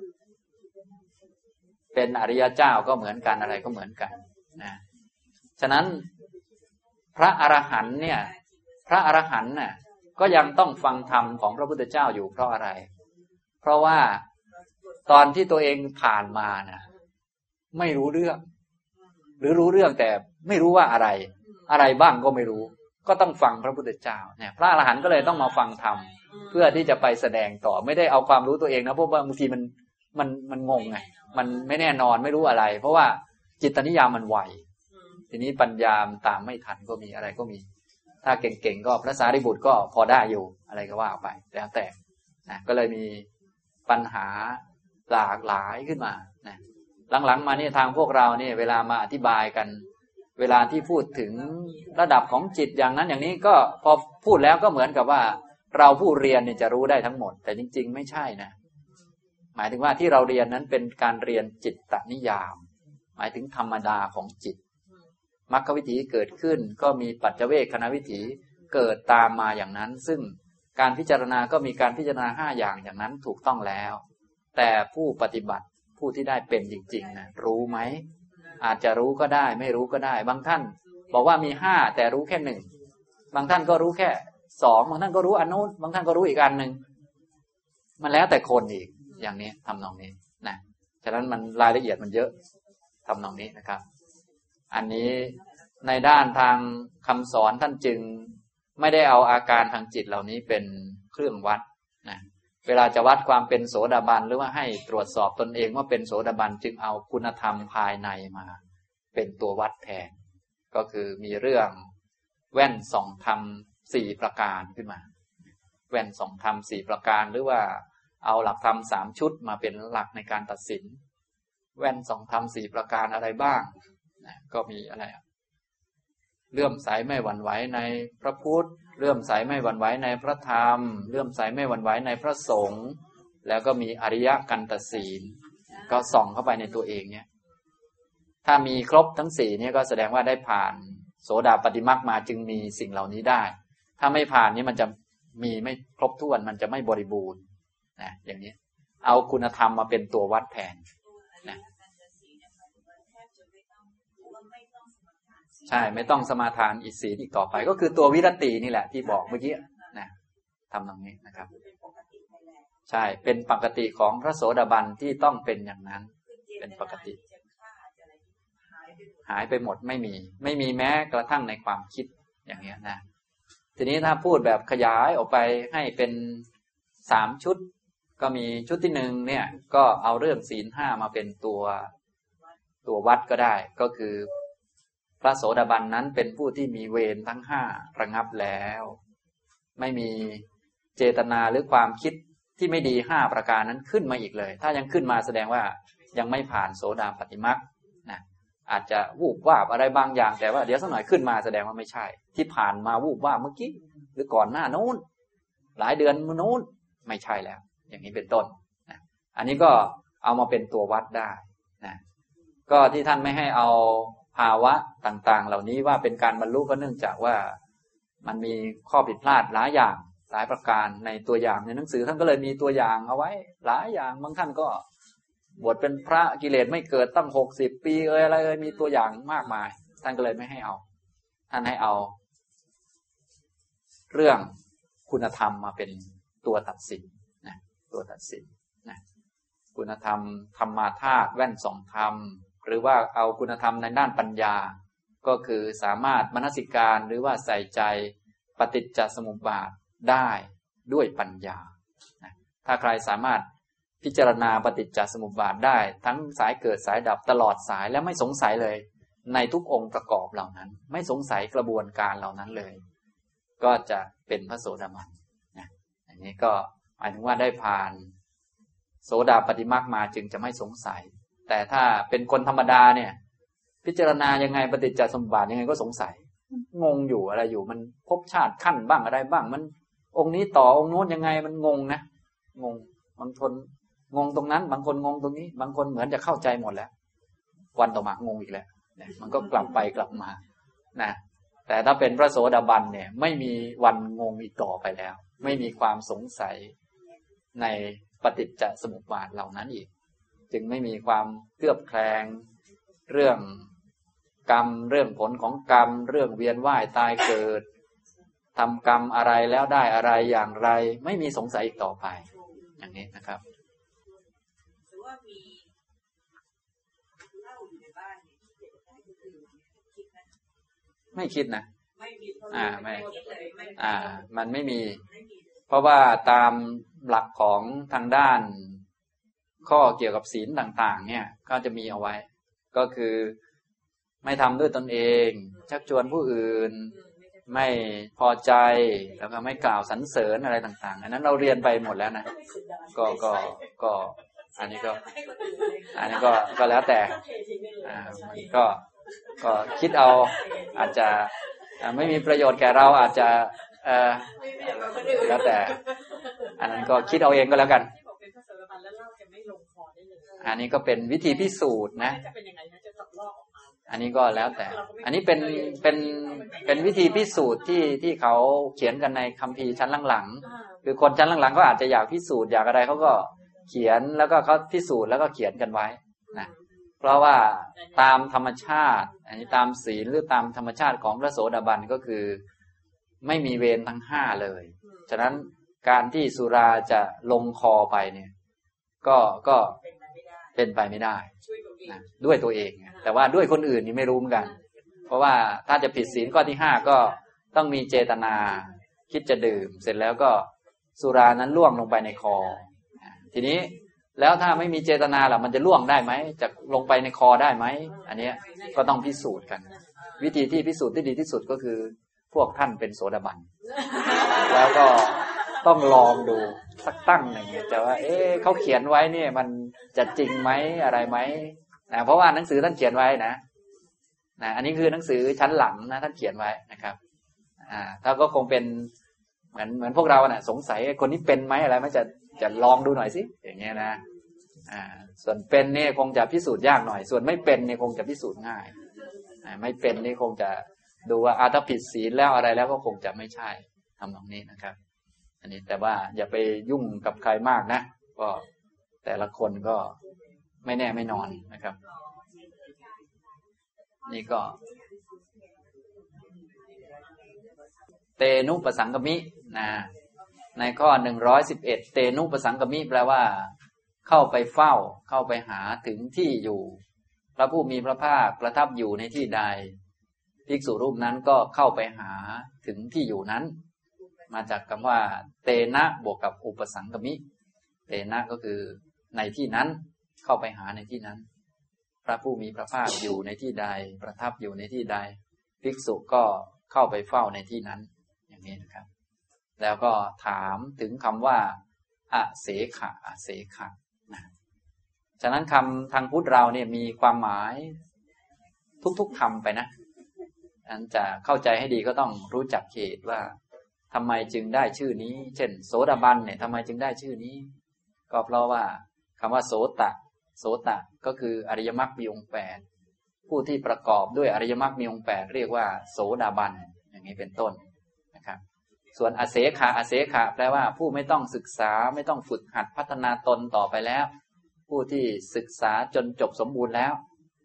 เป็นอริยเจ้าก็เหมือนกันอะไรก็เหมือนกันนะฉะนั้นพระอรหันต์เนี่ยพระอรหันต์น่ะก็ยังต้องฟังธรรมของพระพุทธเจ้าอยู่เพราะอะไรเพราะว่าตอนที่ตัวเองผ่านมานะไม่รู้เรื่องหรือรู้เรื่องแต่ไม่รู้ว่าอะไรอะไรบ้างก็ไม่รู้ก็ต้องฟังพระพุทธเจ้าเนี่ยพระอรหันต์ก็เลยต้องมาฟังธรรมเพื่อที่จะไปแสดงต่อไม่ได้เอาความรู้ตัวเองนะเพราะบางทีมันมันมันงงไงมันไม่แน่นอนไม่รู้อะไรเพราะว่าจิตตนิยามมันไวทีนี้ปัญญาตามไม่ทันก็มีอะไรก็มีถ้าเก่งๆก็พระสารีบุตรก็พอได้อยู่อะไรก็ว่าไปแล้วแต่นะก็เลยมีปัญหาหลากหลายขึ้นมานะหลังๆมานี่ทางพวกเราเนี่ยเวลามาอธิบายกันเวลาที่พูดถึงระดับของจิตอย่างนั้นอย่างนี้ก็พอพูดแล้วก็เหมือนกับว่าเราผู้เรียนเนี่ยจะรู้ได้ทั้งหมดแต่จริงๆไม่ใช่นะหมายถึงว่าที่เราเรียนนั้นเป็นการเรียนจิตตนิยามหมายถึงธรรมดาของจิตมรรควิถีเกิดขึ้นก็มีปัจเจเวคขณวิถีเกิดตามมาอย่างนั้นซึ่งการพิจารณาก็มีการพิจารณาห้าอย่างอย่างนั้นถูกต้องแล้วแต่ผู้ปฏิบัติผู้ที่ได้เป็นจริงๆนะรู้ไหมอาจจะรู้ก็ได้ไม่รู้ก็ได้บางท่านบอกว่ามีห้าแต่รู้แค่หนึ่งบางท่านก็รู้แค่สองบางท่านก็รู้อันนู้นบางท่านก็รู้อีกอันหนึ่งมันแล้วแต่คนอีกอย่างนี้ทำนองนี้นะฉะนั้นมันรายละเอียดมันเยอะทำนองนี้นะครับอันนี้ในด้านทางคำสอนท่านจึงไม่ได้เอาอาการทางจิตเหล่านี้เป็นเครื่องวัดนะเวลาจะวัดความเป็นโสดาบันหรือว่าให้ตรวจสอบตนเองว่าเป็นโสดาบันจึงเอาคุณธรรมภายในมาเป็นตัววัดแทนก็คือมีเรื่องแว่นส่องธรรมสี่ประการขึ้นมาแว่นสองธรรมสี่ประการหรือว่าเอาหลักธรรมสามชุดมาเป็นหลักในการตัดสินแว่นสองธรรมสี่ประการอะไรบ้างนะก็มีอะไรเลื่อมใสไม่หวั่นไหวในพระพุทธเลื่อมใสไม่หวั่นไหวในพระธรรมเลื่อมใสไม่หวั่นไหวในพระสงฆ์แล้วก็มีอริยกันตศีลก็ส่องเข้าไปในตัวเองเนี่ยถ้ามีครบทั้งสี่เนี่ยก็แสดงว่าได้ผ่านโสดาปัตติมรรคมาจึงมีสิ่งเหล่านี้ได้ถ้าไม่ผ่านนี่มันจะมีไม่ครบถ้วนมันจะไม่บริบูรณ์นะอย่างนี้เอาคุณธรรมมาเป็นตัววัดแทนนะใช่ไม่ต้องสมาทานอิศีลอีกต่อไปก็คือตัววิรตินี่แหละที่บอกเมื่อกี้นะทำตรงนี้นะครับใช่เป็นปกติของพระโสดาบันที่ต้องเป็นอย่างนั้นเป็นปกติหายไปหมดไม่มีไม่มีแม้กระทั่งในความคิดอย่างนี้นะทีนี้ถ้าพูดแบบขยายออกไปให้เป็นสามชุดก็มีชุดที่หนึ่งเนี่ยก็เอาเรื่องศีลห้ามาเป็นตัวตัววัดก็ได้ก็คือพระโสดาบันนั้นเป็นผู้ที่มีเวรทั้งห้าระงับแล้วไม่มีเจตนาหรือความคิดที่ไม่ดีห้าประการนั้นขึ้นมาอีกเลยถ้ายังขึ้นมาแสดงว่ายังไม่ผ่านโสดาปัตติมรรคนะอาจจะวูบวาบอะไรบางอย่างแต่ว่าเดี๋ยวสักหน่อยขึ้นมาแสดงว่าไม่ใช่ที่ผ่านมาวูบวาบเมื่อกี้หรือก่อนหน้านู้นหลายเดือนมื้อนู้นไม่ใช่แล้วอย่างนี้เป็นต้นนะอันนี้ก็เอามาเป็นตัววัดได้นะก็ที่ท่านไม่ให้เอาภาวะต่างๆเหล่านี้ว่าเป็นการบรรลุก็เนื่องจากว่ามันมีข้อผิดพลาดหลายอย่างหลายประการในตัวอย่างในหนังสือท่านก็เลยมีตัวอย่างเอาไว้หลายอย่างบางท่านก็บวชเป็นพระกิเลสไม่เกิดตั้งหกสิบปีเอ่ยอะไรเอ่ยมีตัวอย่างมากมายท่านก็เลยไม่ให้เอาท่านให้เอาเรื่องคุณธรรมมาเป็นตัวตัดสินนะตัวตัดสินนะคุณธรรมธรรมาธาตุแว่นสองธรรมหรือว่าเอาคุณธรรมในด้านปัญญาก็คือสามารถมนสิการหรือว่าใส่ใจปฏิจจสมุปบาทได้ด้วยปัญญานะถ้าใครสามารถพิจารณาปฏิจจสมุปบาทได้ทั้งสายเกิดสายดับตลอดสายและไม่สงสัยเลยในทุกองค์ประกอบเหล่านั้นไม่สงสัยกระบวนการเหล่านั้นเลยก็จะเป็นพระโสดาบันนะอย่างนี้ก็หมายถึงว่าได้ผ่านโสดาปัตติมรรคมาจึงจะไม่สงสัยแต่ถ้าเป็นคนธรรมดาเนี่ยพิจารณายังไงปฏิจจสมุปบาทยังไงก็สงสัยงงอยู่อะไรอยู่มันภพชาติขั้นบ้างอะไรบ้างมันองค์นี้ต่อองค์โน้นยังไงมันงงนะงงบางคนงงตรงนั้นบางคนงงตรงนี้บางคนเหมือนจะเข้าใจหมดแล้ววันต่อมางงอีกแล้วเนี่ยมันก็กลับไปกลับมานะแต่ถ้าเป็นพระโสดาบันเนี่ยไม่มีวันงงอีกต่อไปแล้วไม่มีความสงสัยในปฏิจจสมุปบาทเหล่านั้นอีกจึงไม่มีความเคลือบแคลงเรื่องกรรมเรื่องผลของกรรมเรื่องเวียนว่ายตายเกิดทำกรรมอะไรแล้วได้อะไรอย่างไรไม่มีสงสัยอีกต่อไปอย่างนี้นะครับหรือว่ามีเหล้าอยู่ในบ้านไม่คิดนะอ่าไม่อ่ามันไม่มีเพราะว่าตามหลักของทางด้านข้อเกี่ยวกับศีลต่างๆเนี่ยก็จะมีเอาไว้ก็คือไม่ทำด้วยตนเองชักชวนผู้อื่นไม่พอใจแล้วก็ไม่กล่าวสรรเสริญอะไรต่างๆอันนั้นเราเรียนไปหมดแล้วนะก็ก็ก็อันนี้ก็อันนี้ก็ก็แล้วแต่อ่ามันก็ก็คิดเอาอาจจะไม่มีประโยชน์แก่เราอาจจะเอ่อแล้วแต่อันนั้นก็คิดเอาเองก็แล้วกันอันนี้ก็เป็นวิธีพิสูจน์นะอันนี้ก็แล้วแต่อันนี้เป็นเป็นเป็นวิธีพิสูจน์ที่ที่เขาเขียนกันในคัมภีร์ชั้นหลังๆคือคนชั้นหลังๆก็อาจจะอยากพิสูจน์อยากอะไรเขาก็เขียนแล้วก็เขาพิสูจน์แล้วก็เขียนกันไว้นะเพราะว่าตามธรรมชาติอันนี้ตามศีลหรือตามธรรมชาติของพระโสดาบันก็คือไม่มีเวรทั้งห้าเลยฉะนั้นการที่สุราจะลงคอไปเนี่ยก็ก็เป็นไปไม่ได้นะด้วยตัวเองแต่ว่าด้วยคนอื่นนี่ไม่รู้เหมือนกันเพราะว่าถ้าจะผิดศีลข้อที่ห้าก็ต้องมีเจตนาคิดจะดื่มเสร็จแล้วก็สุรานั้นล่วงลงไปในคอทีนี้แล้วถ้าไม่มีเจตนาล่ะมันจะล่วงได้ไหมจะลงไปในคอได้ไหมอันนี้ก็ต้องพิสูจน์กันวิธีที่พิสูจน์ที่ดีที่สุดก็คือพวกท่านเป็นโสดาบันแล้วก็ต้องลองดูสักตั้งหนึ่งแต่ว่า เอ๊ะเขาเขียนไว้เนี่ยมันจะจริงไหมอะไรไหมนะเพราะว่าหนังสือท่านเขียนไว้นะนะอันนี้คือหนังสือชั้นหลังนะท่านเขียนไว้นะครับอ่าถ้าก็คงเป็นเหมือนเหมือนพวกเราน่ะสงสัยคนนี้เป็นไหมอะไรมันจะจะลองดูหน่อยสิอย่างเงี้ยนะอ่าส่วนเป็นเนี่ยคงจะพิสูจน์ยากหน่อยส่วนไม่เป็นเนี่ยคงจะพิสูจน์ง่ายอ่าไม่เป็นนี่คงจะดูว่าอาถ้าผิดศีลแล้วอะไรแล้วก็คงจะไม่ใช่ทำตรงนี้นะครับอันนี้แต่ว่าอย่าไปยุ่งกับใครมากนะก็แต่ละคนก็ไม่แน่ไม่นอนนะครับนี่ก็เตนุปสังกมินะในข้อหนึ่งร้อยสิบเอ็ดเตนุปสังกมิแปลว่าเข้าไปเฝ้าเข้าไปหาถึงที่อยู่พระผู้มีพระภาคประทับอยู่ในที่ใดภิกษุรูปนั้นก็เข้าไปหาถึงที่อยู่นั้นมาจากคำว่าเตนะบวกกับอุปสังกมิเตนะก็คือในที่นั้นเข้าไปหาในที่นั้นพระผู้มีพระภาคอยู่ในที่ใดประทับอยู่ในที่ใดภิกษุก็เข้าไปเฝ้าในที่นั้นอย่างนี้นะครับแล้วก็ถามถึงคำว่าอเสขะอเสขะนะฉะนั้นคำทางพุทธเราเนี่ยมีความหมายทุกๆคำไปนะอันจะเข้าใจให้ดีก็ต้องรู้จักเหตุว่าทำไมจึงได้ชื่อนี้เช่นโสดาบันเนี่ยทำไมจึงได้ชื่อนี้ก็เพราะว่าคำว่าโสตะโสตะก็คืออริยมรรคมีองค์แปดผู้ที่ประกอบด้วยอริยมรรคมีองค์แปดเรียกว่าโสดาบันอย่างนี้เป็นต้นนะครับส่วนอเสขะอเสขะแปลว่าผู้ไม่ต้องศึกษาไม่ต้องฝึกหัดพัฒนาตนต่อไปแล้วผู้ที่ศึกษาจนจบสมบูรณ์แล้ว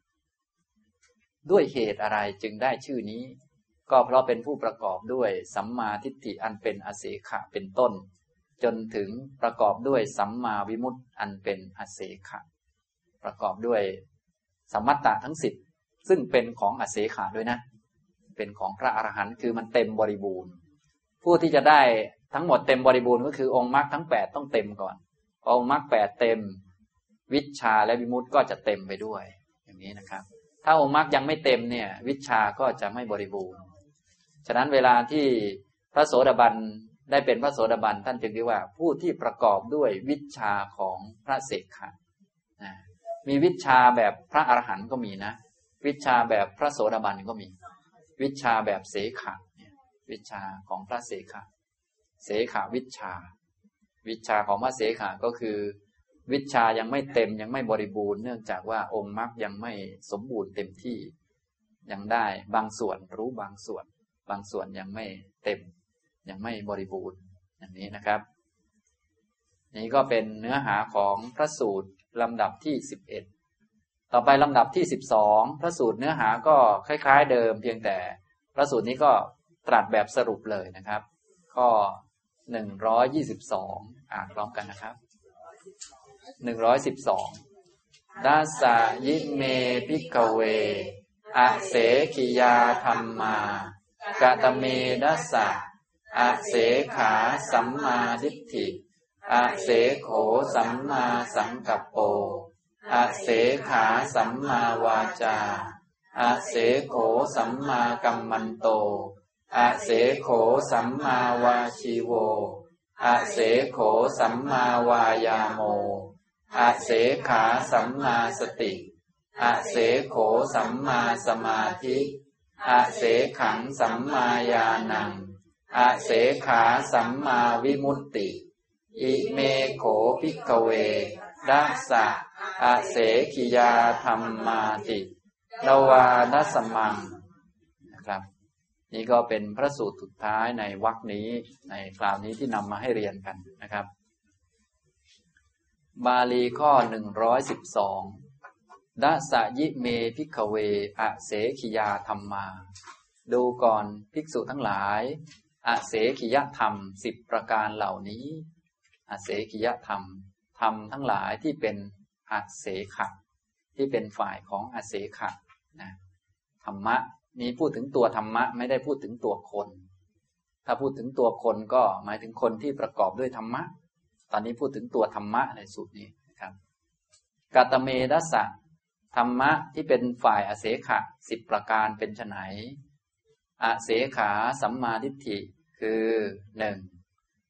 ด้วยเหตุอะไรจึงได้ชื่อนี้ก็เพราะเป็นผู้ประกอบด้วยสัมมาทิฏฐิอันเป็นอเสขะเป็นต้นจนถึงประกอบด้วยสัมมาวิมุตติอันเป็นอเสขะประกอบด้วยสัมมัตตะทั้งสิบซึ่งเป็นของอเสขะด้วยนะเป็นของพระอรหันต์คือมันเต็มบริบูรณ์ผู้ที่จะได้ทั้งหมดเต็มบริบูรณ์ก็คือองค์มรรคทั้งแปดต้องเต็มก่อนพอองค์มรรคแปดเต็มวิชชาและวิมุตติก็จะเต็มไปด้วยอย่างนี้นะครับถ้าองค์มรรคยังไม่เต็มเนี่ยวิชชาก็จะไม่บริบูรณ์ฉะนั้นเวลาที่พระโสดาบันได้เป็นพระโสดาบันท่านจึงเรียกว่าผู้ที่ประกอบด้วยวิชชาของพระเสกขะนะมีวิชชาแบบพระอรหันต์ก็มีนะวิชชาแบบพระโสดาบันก็มีวิชชาแบบเสขะเนี่ยวิชชาของพระเสขะเสขะวิชชาวิชชาของพระเสขะก็คือวิชชายังไม่เต็มยังไม่บริบูรณ์เนื่องจากว่าองค์มรรคยังไม่สมบูรณ์เต็มที่ยังได้บางส่วนรู้บางส่วนบางส่วนยังไม่เต็มยังไม่บริบูรณ์อย่างนี้นะครับนี่ก็เป็นเนื้อหาของพระสูตรลำดับที่สิบเอ็ดต่อไปลำดับที่สิบสองพระสูตรเนื้อหาก็คล้ายๆเดิมเพียงแต่พระสูตรนี้ก็ตรัสแบบสรุปเลยนะครับข้อหนึ่งร้อยยี่สิบสองอ่านพร้อมกันนะครับหนึ่งร้อยสิบสองดัสสะยิเมภิกขเวอเสขิยาธัมมากะตะเมดัสสะอเสขาสัมมาทิฏฐิอเสโขสัมมาสังกัปโปอเสขาสัมมาวาจาอเสโขสัมมากัมมันโตอเสโขสัมมาวาชีโวอเสโขสัมมาวายาโมอเสขาสัมมาสติอเสโขสัมมาสมาธิอเสขังสัมมาญาณังอเสขาสัมมาวิมุตติอิเมโขภิกขเวดัสสะอเสขิยาธัมมาตินวานัสมังนะครับนี่ก็เป็นพระสูตรสุดท้ายในวรรคนี้ในคราวนี้ที่นำมาให้เรียนกันนะครับบาลีข้อหนึ่งร้อยสิบสองดัสสะยิเมภิกขเวอเสขิยาธัมมาดูก่อนภิกษุทั้งหลายอเสขิยธรรมสิบประการเหล่านี้อเสขิยธรรมธรรมทั้งหลายที่เป็นอเสขะที่เป็นฝ่ายของอเสขะนะธรรมะนี้พูดถึงตัวธรรมะไม่ได้พูดถึงตัวคนถ้าพูดถึงตัวคนก็หมายถึงคนที่ประกอบด้วยธรรมะตอนนี้พูดถึงตัวธรรมะในสูตรนี้นะครับกาตเมดัสสะธรรมะที่เป็นฝ่ายอเสขะสิบประการเป็นไฉนอเสขาสัมมาทิฏฐิคือหนึ่ง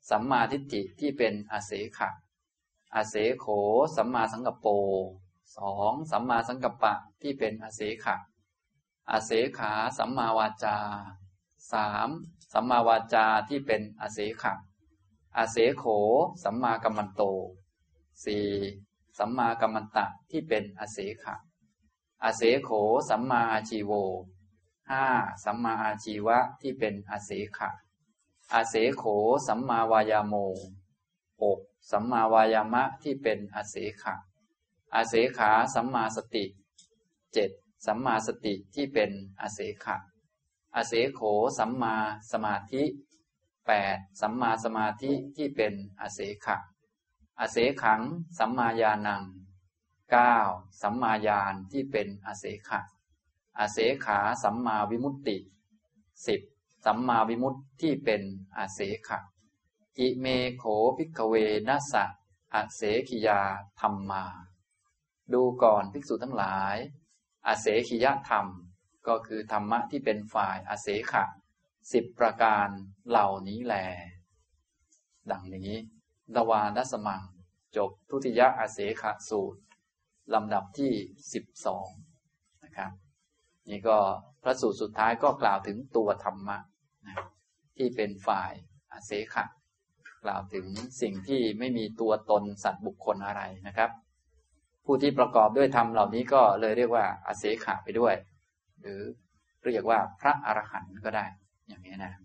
สัมมาทิฏฐิที่เป็นอาเสขะอาเสโขสัมมาสังกัปโปสองสัมมาสังกัปปะที่เป็นอาเสขะอาเสขาสัมมาวาจาสามสัมมาวาจาที่เป็นอาเสขะอาเสโขสัมมากัมมันโตสี่สัมมากัมมันตะที่เป็นอาเสขะอาเสโขสัมมาอาชีโวห้าสัมมาอาชีวะที่เป็นอาเสขะอาเสโขสัมมาวายาโมหกสัมมาวายามะที่เป็นอาเสขะอาเสขาสัมมาสติเจ็ดสัมมาสติที่เป็นอาเสขะอาเสโขสัมมาสมาธิแปดสัมมาสมาธิที่เป็นอาเสขะอาเสขังสัมมาญาณังเก้าสัมมาญาณที่เป็นอาเสขะอาเสขาสัมมาวิมุตติสิบสัมมาวิมุตติที่เป็นอาเสขะอิเมโขภิกขเวนัสสะอาเสขิยาธัมมาดูก่อนภิกษุทั้งหลายอาเสขิยธรรมก็คือธรรมะที่เป็นฝ่ายอาเสขะสิบประการเหล่านี้แลดังนี้ดวาดัสมังจบทุติยอาเสขะสูตรลำดับที่สิบสองนะครับนี่ก็พระสูตรสุดท้ายก็กล่าวถึงตัวธรรมะนะที่เป็นฝ่ายอาเสขะกล่าวถึงสิ่งที่ไม่มีตัวตนสัตว์บุคคลอะไรนะครับผู้ที่ประกอบด้วยธรรมเหล่านี้ก็เลยเรียกว่าอาเสขะไปด้วยหรือเรียกว่าพระอรหันต์ก็ได้อย่างนี้นะ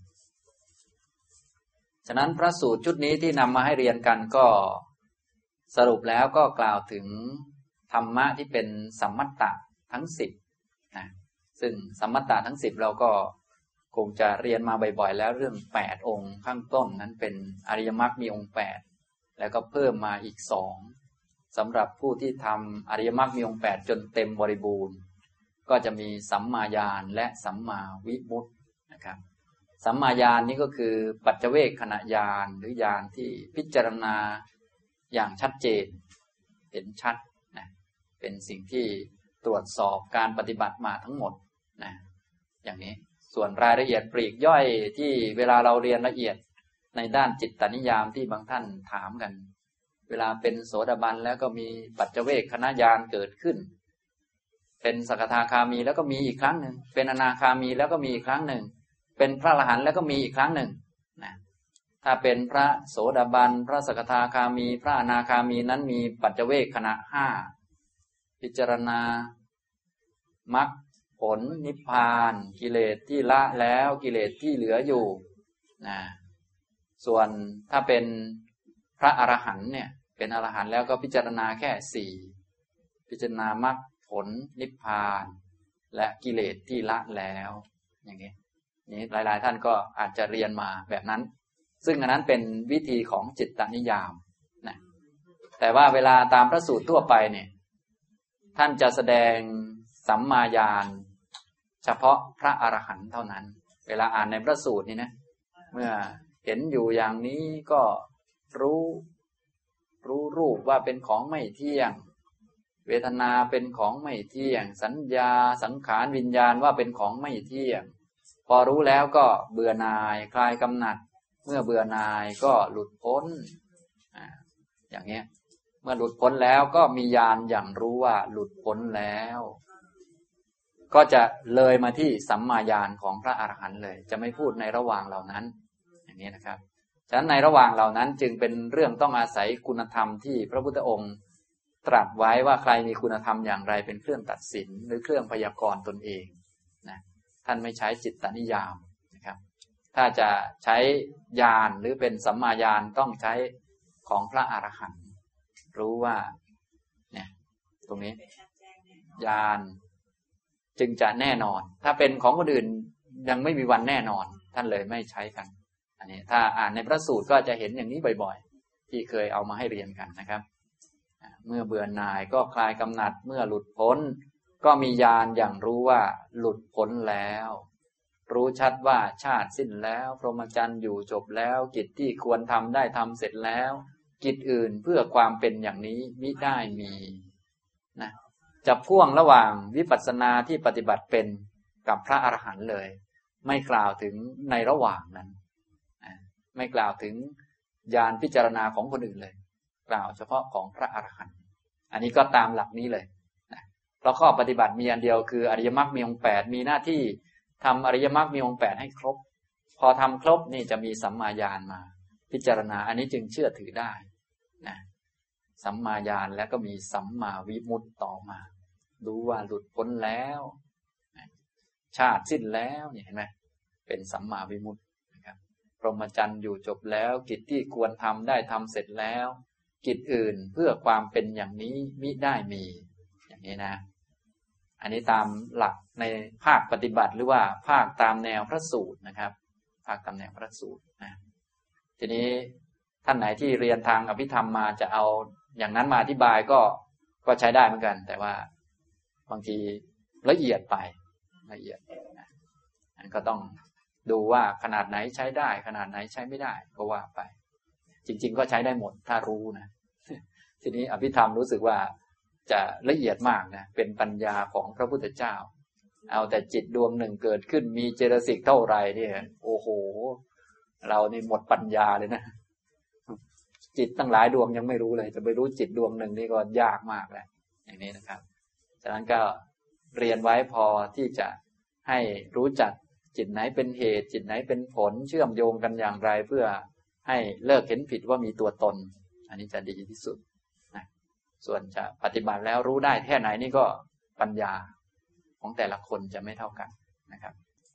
ฉะนั้นพระสูตรชุดนี้ที่นำมาให้เรียนกันก็สรุปแล้วก็กล่าวถึงธรรมะที่เป็นสัมมัตตะทั้งสิบนะซึ่งสัมมัตตะทั้งสิบเราก็คงจะเรียนมาบ่อยๆแล้วเรื่องแปดองค์ข้างต้นนั้นเป็นอริยมรรคมีองค์แปดแล้วก็เพิ่มมาอีกสองสำหรับผู้ที่ทำอริยมรรคมีองค์แปดจนเต็มบริบูรณ์ก็จะมีสัมมาญาณและสัมมาวิมุตตินะครับสัมมาญาณนี้ก็คือปัจเจเวคขณะญาณหรือญาณที่พิจารณาอย่างชัดเจนเห็นชัดนะเป็นสิ่งที่ตรวจสอบการปฏิบัติมาทั้งหมดนะอย่างนี้ส่วนรายละเอียดปลีกย่อยที่เวลาเราเรียนละเอียดในด้านจิตตนิยามที่บางท่านถามกันเวลาเป็นโสดาบันแล้วก็มีปัจเจเวคขณะญาณเกิดขึ้นเป็นสกทาคามีแล้วก็มีอีกครั้งหนึ่งเป็นอนาคามีแล้วก็มีอีกครั้งหนึ่งเป็นพระอรหันต์แล้วก็มีอีกครั้งหนึ่งนะถ้าเป็นพระโสดาบันพระสกทาคามีพระอนาคามีนั้นมีปัจเจเวคขณะห้าพิจารณามรรคผลนิพพานกิเลสที่ละแล้วกิเลสที่เหลืออยู่นะส่วนถ้าเป็นพระอรหันต์เนี่ยเป็นอรหันต์แล้วก็พิจารณาแค่สี่พิจารณามรรคผลนิพพานและกิเลสที่ละแล้วอย่างนี้นี่หลายๆท่านก็อาจจะเรียนมาแบบนั้นซึ่งอันนั้นเป็นวิธีของจิตตนิยามนะแต่ว่าเวลาตามพระสูตรทั่วไปเนี่ยท่านจะแสดงสัมมาญาณเฉพาะพระอรหันต์เท่านั้นเวลาอ่านในพระสูตรนี่นะเมื่อเห็นอยู่อย่างนี้ก็รู้รู้รูปว่าเป็นของไม่เที่ยงเวทนาเป็นของไม่เที่ยงสัญญาสังขารวิญญาณว่าเป็นของไม่เที่ยงพอรู้แล้วก็เบื่อหน่ายคลายกำหนัดเมื่อเบื่อหน่ายก็หลุดพ้นอ่าอย่างเงี้ยเมื่อหลุดพ้นแล้วก็มีญาณอย่างรู้ว่าหลุดพ้นแล้วก็จะเลยมาที่สัมมาญาณของพระอรหันต์เลยจะไม่พูดในระหว่างเหล่านั้นอย่างนี้นะครับฉะนั้นในระหว่างเหล่านั้นจึงเป็นเรื่องต้องอาศัยคุณธรรมที่พระพุทธองค์ตรัสไว้ว่าใครมีคุณธรรมอย่างไรเป็นเครื่องตัดสินหรือเครื่องพยากรณ์ตนเองนะท่านไม่ใช้จิตตนิยามนะครับถ้าจะใช้ญาณหรือเป็นสัมมาญาณต้องใช้ของพระอรหันต์รู้ว่าเนี่ยตรงนี้ญาณจึงจะแน่นอนถ้าเป็นของคนอื่นยังไม่มีวันแน่นอนท่านเลยไม่ใช้กันอันนี้ถ้าอ่านในพระสูตรก็จะเห็นอย่างนี้บ่อยๆที่เคยเอามาให้เรียนกันนะครับเมื่อเบื่อหน่ายก็คลายกำหนัดเมื่อหลุดพ้นก็มีญาณอย่างรู้ว่าหลุดพ้นแล้วรู้ชัดว่าชาติสิ้นแล้วพรหมจรรย์อยู่จบแล้วกิจที่ควรทำได้ทำเสร็จแล้วกิจอื่นเพื่อความเป็นอย่างนี้มิได้มีนะจะพ่วงระหว่างวิปัสสนาที่ปฏิบัติเป็นกับพระอรหันต์เลยไม่กล่าวถึงในระหว่างนั้นไม่กล่าวถึงญาณพิจารณาของคนอื่นเลยกล่าวเฉพาะของพระอรหันต์อันนี้ก็ตามหลักนี้เลยนะเพราะข้อปฏิบัติมีอันเดียวคืออริยมรรคมีองค์แปดมีหน้าที่ทำอริยมรรคมีองค์แปดให้ครบพอทำครบนี่จะมีสัมมาญาณมาพิจารณาอันนี้จึงเชื่อถือได้นะสัมมาญาณแล้วก็มีสัมมาวิมุตติต่อมารู้ว่าหลุดพ้นแล้วชาติสิ้นแล้วเนี่ยเห็นไหมเป็นสัมมาวิมุตตินะครับพรหมจรรย์อยู่จบแล้วกิจที่ควรทำได้ทำเสร็จแล้วกิจอื่นเพื่อความเป็นอย่างนี้มิได้มีอย่างนี้นะอันนี้ตามหลักในภาคปฏิบัติหรือว่าภาคตามแนวพระสูตรนะครับภาคตามแนวพระสูตรนะทีนี้ท่านไหนที่เรียนทางอภิธรรมมาจะเอาอย่างนั้นมาอธิบายก็ก็ใช้ได้เหมือนกันแต่ว่าบางทีละเอียดไปละเอียดนะอันก็ต้องดูว่าขนาดไหนใช้ได้ขนาดไหนใช้ไม่ได้ก็ว่าไปจริงๆก็ใช้ได้หมดถ้ารู้นะทีนี้อภิธรรมรู้สึกว่าจะละเอียดมากนะเป็นปัญญาของพระพุทธเจ้าเอาแต่จิตดวงหนึ่งเกิดขึ้นมีเจตสิกเท่าไหร่เนี่ยโอ้โหเรานี่หมดปัญญาเลยนะจิตตั้งหลายดวงยังไม่รู้เลยจะไปรู้จิตดวงหนึ่งนี่ก็ยากมากแหละอย่างนี้นะครับฉะนั้นก็เรียนไว้พอที่จะให้รู้จักจิตไหนเป็นเหตุจิตไหนเป็นผลเชื่อมโยงกันอย่างไรเพื่อให้เลิกเห็นผิดว่ามีตัวตนอันนี้จะดีที่สุดนะส่วนจะปฏิบัติแล้วรู้ได้แค่ไหนนี่ก็ปัญญาของแต่ละคนจะไม่เท่ากันนะครับ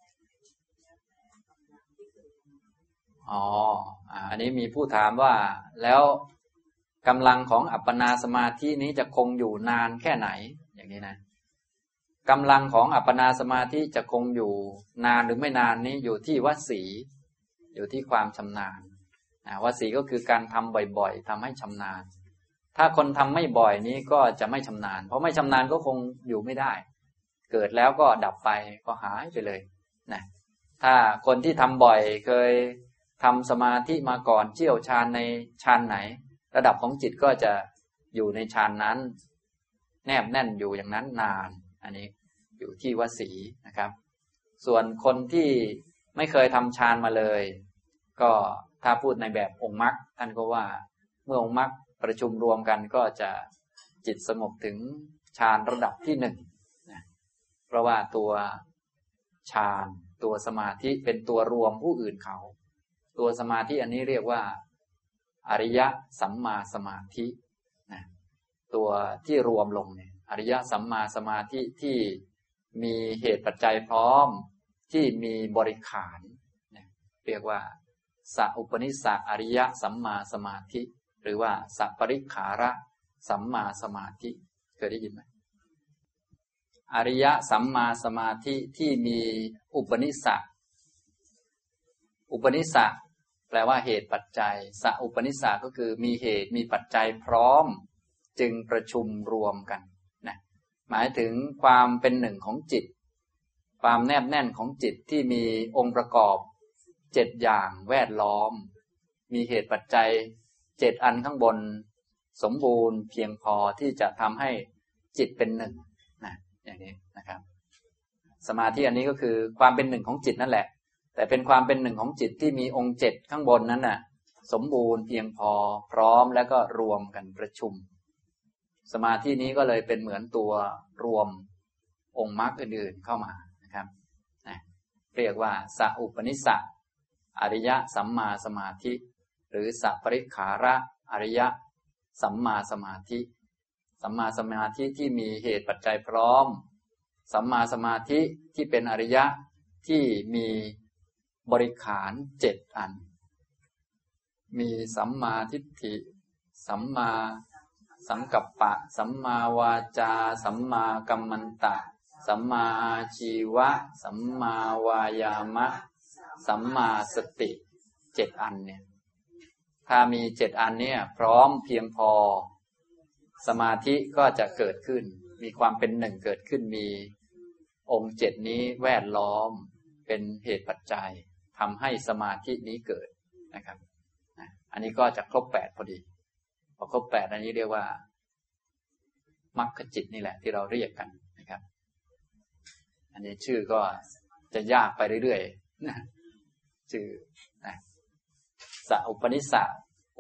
อ๋ออันนี้มีผู้ถามว่าแล้วกำลังของอัปปนาสมาธินี้จะคงอยู่นานแค่ไหนอย่างนี้นะกำลังของอัปปนาสมาธิจะคงอยู่นานหรือไม่นานนี้อยู่ที่วสีอยู่ที่ความชำนาญวสีก็คือการทำบ่อยๆทำให้ชำนาญถ้าคนทำไม่บ่อยนี้ก็จะไม่ชำนาญเพราะไม่ชำนาญก็คงอยู่ไม่ได้เกิดแล้วก็ดับไปก็หายไปเลยนะถ้าคนที่ทำบ่อยเคยทำสมาธิมาก่อนเชี่ยวชาญในฌานไหนระดับของจิตก็จะอยู่ในฌานนั้นแนบแน่นอยู่อย่างนั้นนานอันนี้อยู่ที่วสีนะครับส่วนคนที่ไม่เคยทำฌานมาเลยก็ถ้าพูดในแบบองค์มรรคท่านก็ว่าเมื่อองค์มรรคประชุมรวมกันก็จะจิตสงบถึงฌานระดับที่หนึ่งนะเพราะว่าตัวฌานตัวสมาธิเป็นตัวรวมผู้อื่นเขาตัวสมาธิอันนี้เรียกว่าอริยสัมมาสมาธินะตัวที่รวมลงเนี่ยอริยสัมมาสมาธิที่มีเหตุปัจจัยพร้อมที่มีบริขารนะเรียกว่าสัอุปนิสสะอริยสัมมาสมาธิหรือว่าสัปริขาระสัมมาสมาธิเคยได้ยินไหมอริยสัมมาสมาธิที่มีอุปนิสสะอุปนิสสะแปลว่าเหตุปัจจัยสัอุปนิสสะก็คือมีเหตุมีปัจจัยพร้อมจึงประชุมรวมกันนะหมายถึงความเป็นหนึ่งของจิตความแนบแน่นของจิตที่มีองค์ประกอบเจ็ดอย่างแวดล้อมมีเหตุปัจจัยเจ็ดอันข้างบนสมบูรณ์เพียงพอที่จะทำให้จิตเป็นหนึ่งนะอย่างนี้นะครับสมาธิอันนี้ก็คือความเป็นหนึ่งของจิตนั่นแหละแต่เป็นความเป็นหนึ่งของจิตที่มีองค์เจ็ดข้างบนนั้นน่ะสมบูรณ์เพียงพอพร้อมแล้วก็รวมกันประชุมสมาธินี้ก็เลยเป็นเหมือนตัวรวมองค์มรรคอื่นๆเข้ามานะครับนะเรียกว่าสัอุปนิสสะอริยสัมมาสมาธิหรือสัปริขาระอริยสัมมาสมาธิสัมมาสมาธิที่มีเหตุปัจจัยพร้อมสัมมาสมาธิที่เป็นอริยะที่มีบริขารเจ็ดอันมีสัมมาทิฏฐิสัมมาสังกัปปะสัมมาวาจาสัมมากัมมันตะสัมมาอาชีวะสัมมาวายามะสัมมาสติเจ็ดอันเนี่ยถ้ามีเจ็ดอันเนี่ยพร้อมเพียงพอสมาธิก็จะเกิดขึ้นมีความเป็นหนึ่งเกิดขึ้นมีองค์เจ็ดนี้แวดล้อมเป็นเหตุปัจจัยทำให้สมาธินี้เกิดนะครับอันนี้ก็จะครบแปดพอดีพอครบแปดอันนี้เรียกว่ามรรคจิตนี่แหละที่เราเรียกกันนะครับอันนี้ชื่อก็จะยากไปเรื่อยๆนะชื่อนะสัอุปนิสสะ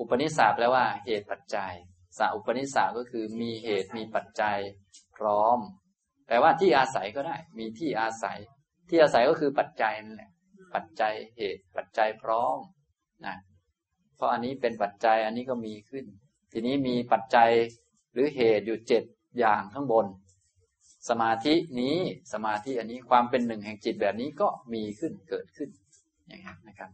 อุปนิสสะแปลว่าเหตุปัจจัยสะอุปนิสสะก็คือมีเหตุมีปัจจัยพร้อมแปลว่าที่อาศัยก็ได้มีที่อาศัยที่อาศัยก็คือปัจจัยนั่นแหละปัจจัยเหตุปัจจัยพร้อมนะเพราะอันนี้เป็นปัจจัยอันนี้ก็มีขึ้นทีนี้มีปัจจัยหรือเหตุอยู่เจ็ดอย่างข้างบนสมาธินี้สมาธิอันนี้ความเป็นหนึ่งแห่งจิตแบบนี้ก็มีขึ้นเกิดขึ้นอย่างนี้นะครับ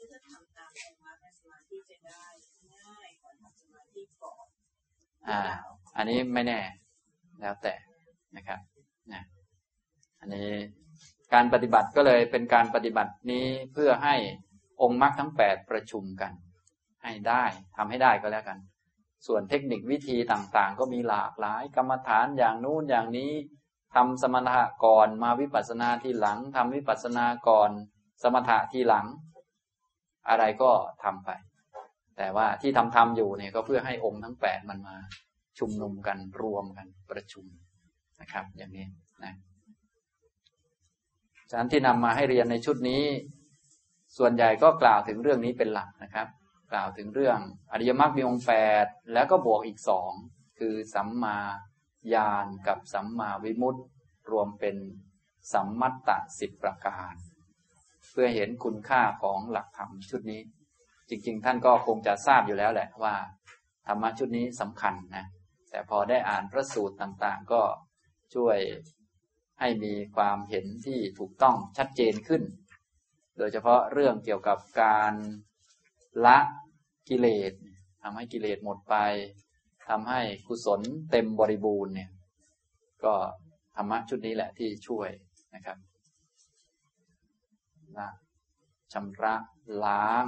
อ่าอันนี้ไม่แน่แล้วแต่นะครับนะอันนี้การปฏิบัติก็เลยเป็นการปฏิบัตินี้เพื่อให้องค์มรรคทั้งแปดประชุมกันให้ได้ทำให้ได้ก็แล้วกันส่วนเทคนิควิธีต่างๆก็มีหลากหลายกรรมฐานอย่างนู้นอย่างนี้ทำสมถะก่อนมาวิปัสสนาทีหลังทำวิปัสสนาก่อนสมถะทีหลังอะไรก็ทำไปแต่ว่าที่ทำทำอยู่เนี่ยก็เพื่อให้องค์ทั้งแปดมันมาชุมนุมกันรวมกันประชุมนะครับอย่างนี้นะฉะนั้นที่นำมาให้เรียนในชุดนี้ส่วนใหญ่ก็กล่าวถึงเรื่องนี้เป็นหลักนะครับกล่าวถึงเรื่องอริยมรรคมีองค์แปดแล้วก็บวกอีกสองคือสัมมาญาณกับสัมมาวิมุตติรวมเป็นสัมมัตตสิบประการเพื่อเห็นคุณค่าของหลักธรรมชุดนี้จริงๆท่านก็คงจะทราบอยู่แล้วแหละว่าธรรมะชุดนี้สำคัญนะแต่พอได้อ่านพระสูตรต่างๆก็ช่วยให้มีความเห็นที่ถูกต้องชัดเจนขึ้นโดยเฉพาะเรื่องเกี่ยวกับการละกิเลสทำให้กิเลสหมดไปทำให้กุศลเต็มบริบูรณ์เนี่ยก็ธรรมะชุดนี้แหละที่ช่วยนะครับละชำระล้าง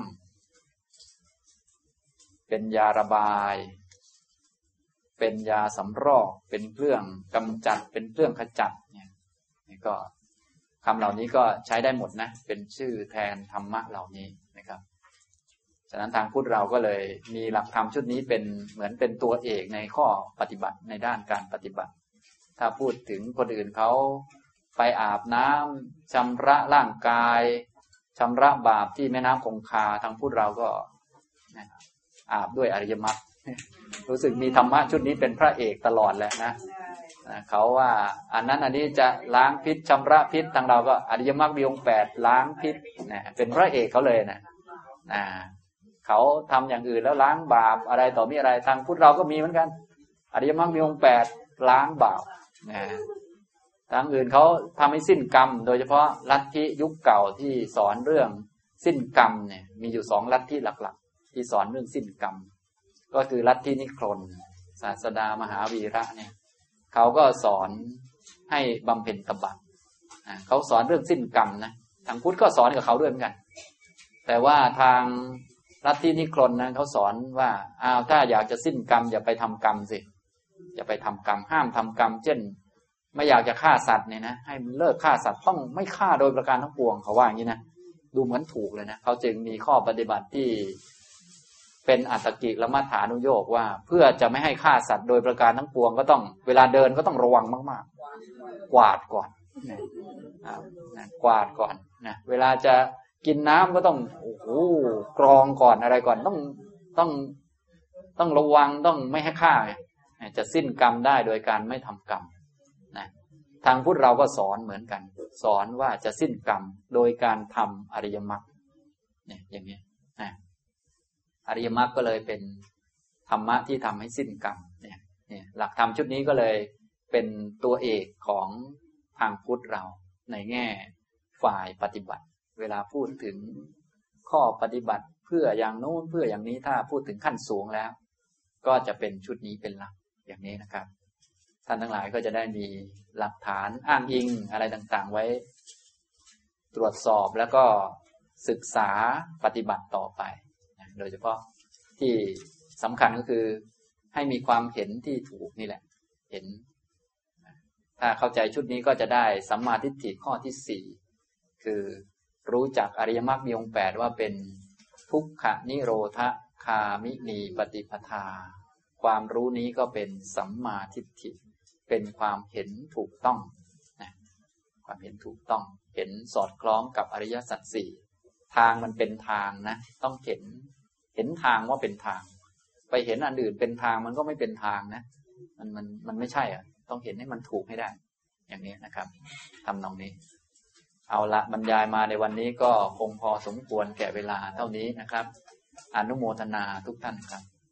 เป็นยาระบายเป็นยาสำรอกเป็นเครื่องกำจัดเป็นเครื่องขจัดเนี่ยนี่ก็คำเหล่านี้ก็ใช้ได้หมดนะเป็นชื่อแทนธรรมะเหล่านี้นะครับฉะนั้นทางพุทธเราก็เลยมีหลักธรรมชุดนี้เป็นเหมือนเป็นตัวเอกในข้อปฏิบัติในด้านการปฏิบัติถ้าพูดถึงคนอื่นเขาไปอาบน้ำชำระร่างกายชำระบาปที่แม่น้ำคงคาทางพุทธเราก็อาบด้วยอริยมรรครู้สึกมีธรรมะชุดนี้เป็นพระเอกตลอดแหละนะเขาว่าอันนั้นอันนี้จะล้างพิษชำระพิษทางเราก็อริยมรรคมีองค์แปดล้างพิษนะเป็นพระเอกเขาเลยนะนะเขาทำอย่างอื่นแล้วล้างบาปอะไรต่อมีอะไรทางพุทธเราก็มีเหมือนกันอริยมรรคมีองค์แปดล้างบาปนะทางอื่นเขาทำให้สิ้นกรรมโดยเฉพาะลัทธิยุคเก่าที่สอนเรื่องสิ้นกรรมเนี่ยมีอยู่สองลัทธิหลักๆที่สอนเรื่องสิ้นกรรมก็คือลัทธินิครนศาสดามหาวีระเนี่ยเขาก็สอนให้บำเพ็ญตบะเขาสอนเรื่องสิ้นกรรมนะทางพุทธก็สอนกับเขาด้วยเหมือนกันแต่ว่าทางลัทธินิครนนะเขาสอนว่าอ้าวถ้าอยากจะสิ้นกรรมอย่าไปทำกรรมสิอย่าไปทำกรรมห้ามทำกรรมเช่นไม่อยากจะฆ่าสัตว์เนี่ยนะให้มันเลิกฆ่าสัตว์ต้องไม่ฆ่าโดยประการทั้งปวงเขาว่าอย่างนี้นะดูเหมือนถูกเลยนะเขาจึงมีข้อปฏิบัติที่เป็นอัตตกิลมัฏฐานุโยคว่าเพื่อจะไม่ให้ฆ่าสัตว์โดยประการทั้งปวงก็ต้องเวลาเดินก็ต้องระวังมากๆกวาดก่อนนะกวาดก่อนนะเวลาจะกินน้ำก็ต้องโอ้โหกรองก่อนอะไรก่อนต้องต้องต้องระวังต้องไม่ให้ฆ่าจะสิ้นกรรมได้โดยการไม่ทำกรรมนะทางพุทธเราก็สอนเหมือนกันสอนว่าจะสิ้นกรรมโดยการทำอริยมรรคเนี่ยอย่างนี้นะอริยมรรคก็เลยเป็นธรรมะที่ทำให้สิ้นกรรมเนี่ยเนี่ยหลักธรรมชุดนี้ก็เลยเป็นตัวเอกของทางพุทธเราในแง่ฝ่ายปฏิบัติเวลาพูดถึงข้อปฏิบัติเพื่ออย่างโน้นเพื่ออย่างนี้ถ้าพูดถึงขั้นสูงแล้วก็จะเป็นชุดนี้เป็นหลักอย่างนี้นะครับท่านทั้งหลายก็จะได้มีหลักฐานอ้างอิงอะไรต่างๆไว้ตรวจสอบแล้วก็ศึกษาปฏิบัติต่อไปโดยเฉพาะที่สำคัญก็คือให้มีความเห็นที่ถูกนี่แหละเห็นถ้าเข้าใจชุดนี้ก็จะได้สัมมาทิฏฐิข้อที่สี่คือรู้จักอริยมรรคมีองค์แปดว่าเป็นทุกขนิโรธคามินีปฏิปทาความรู้นี้ก็เป็นสัมมาทิฏฐิเป็นความเห็นถูกต้องนะความเห็นถูกต้องเห็นสอดคล้องกับอริยสัจสี่ทางมันเป็นทางนะต้องเห็นเห็นทางว่าเป็นทางไปเห็นอันอื่นเป็นทางมันก็ไม่เป็นทางนะมันมันมันไม่ใช่อ่ะต้องเห็นให้มันถูกให้ได้อย่างนี้นะครับทำนองนี้เอาละบรรยายมาในวันนี้ก็คงพอสมควรแก่เวลาเท่านี้นะครับอนุโมทนาทุกท่านครับ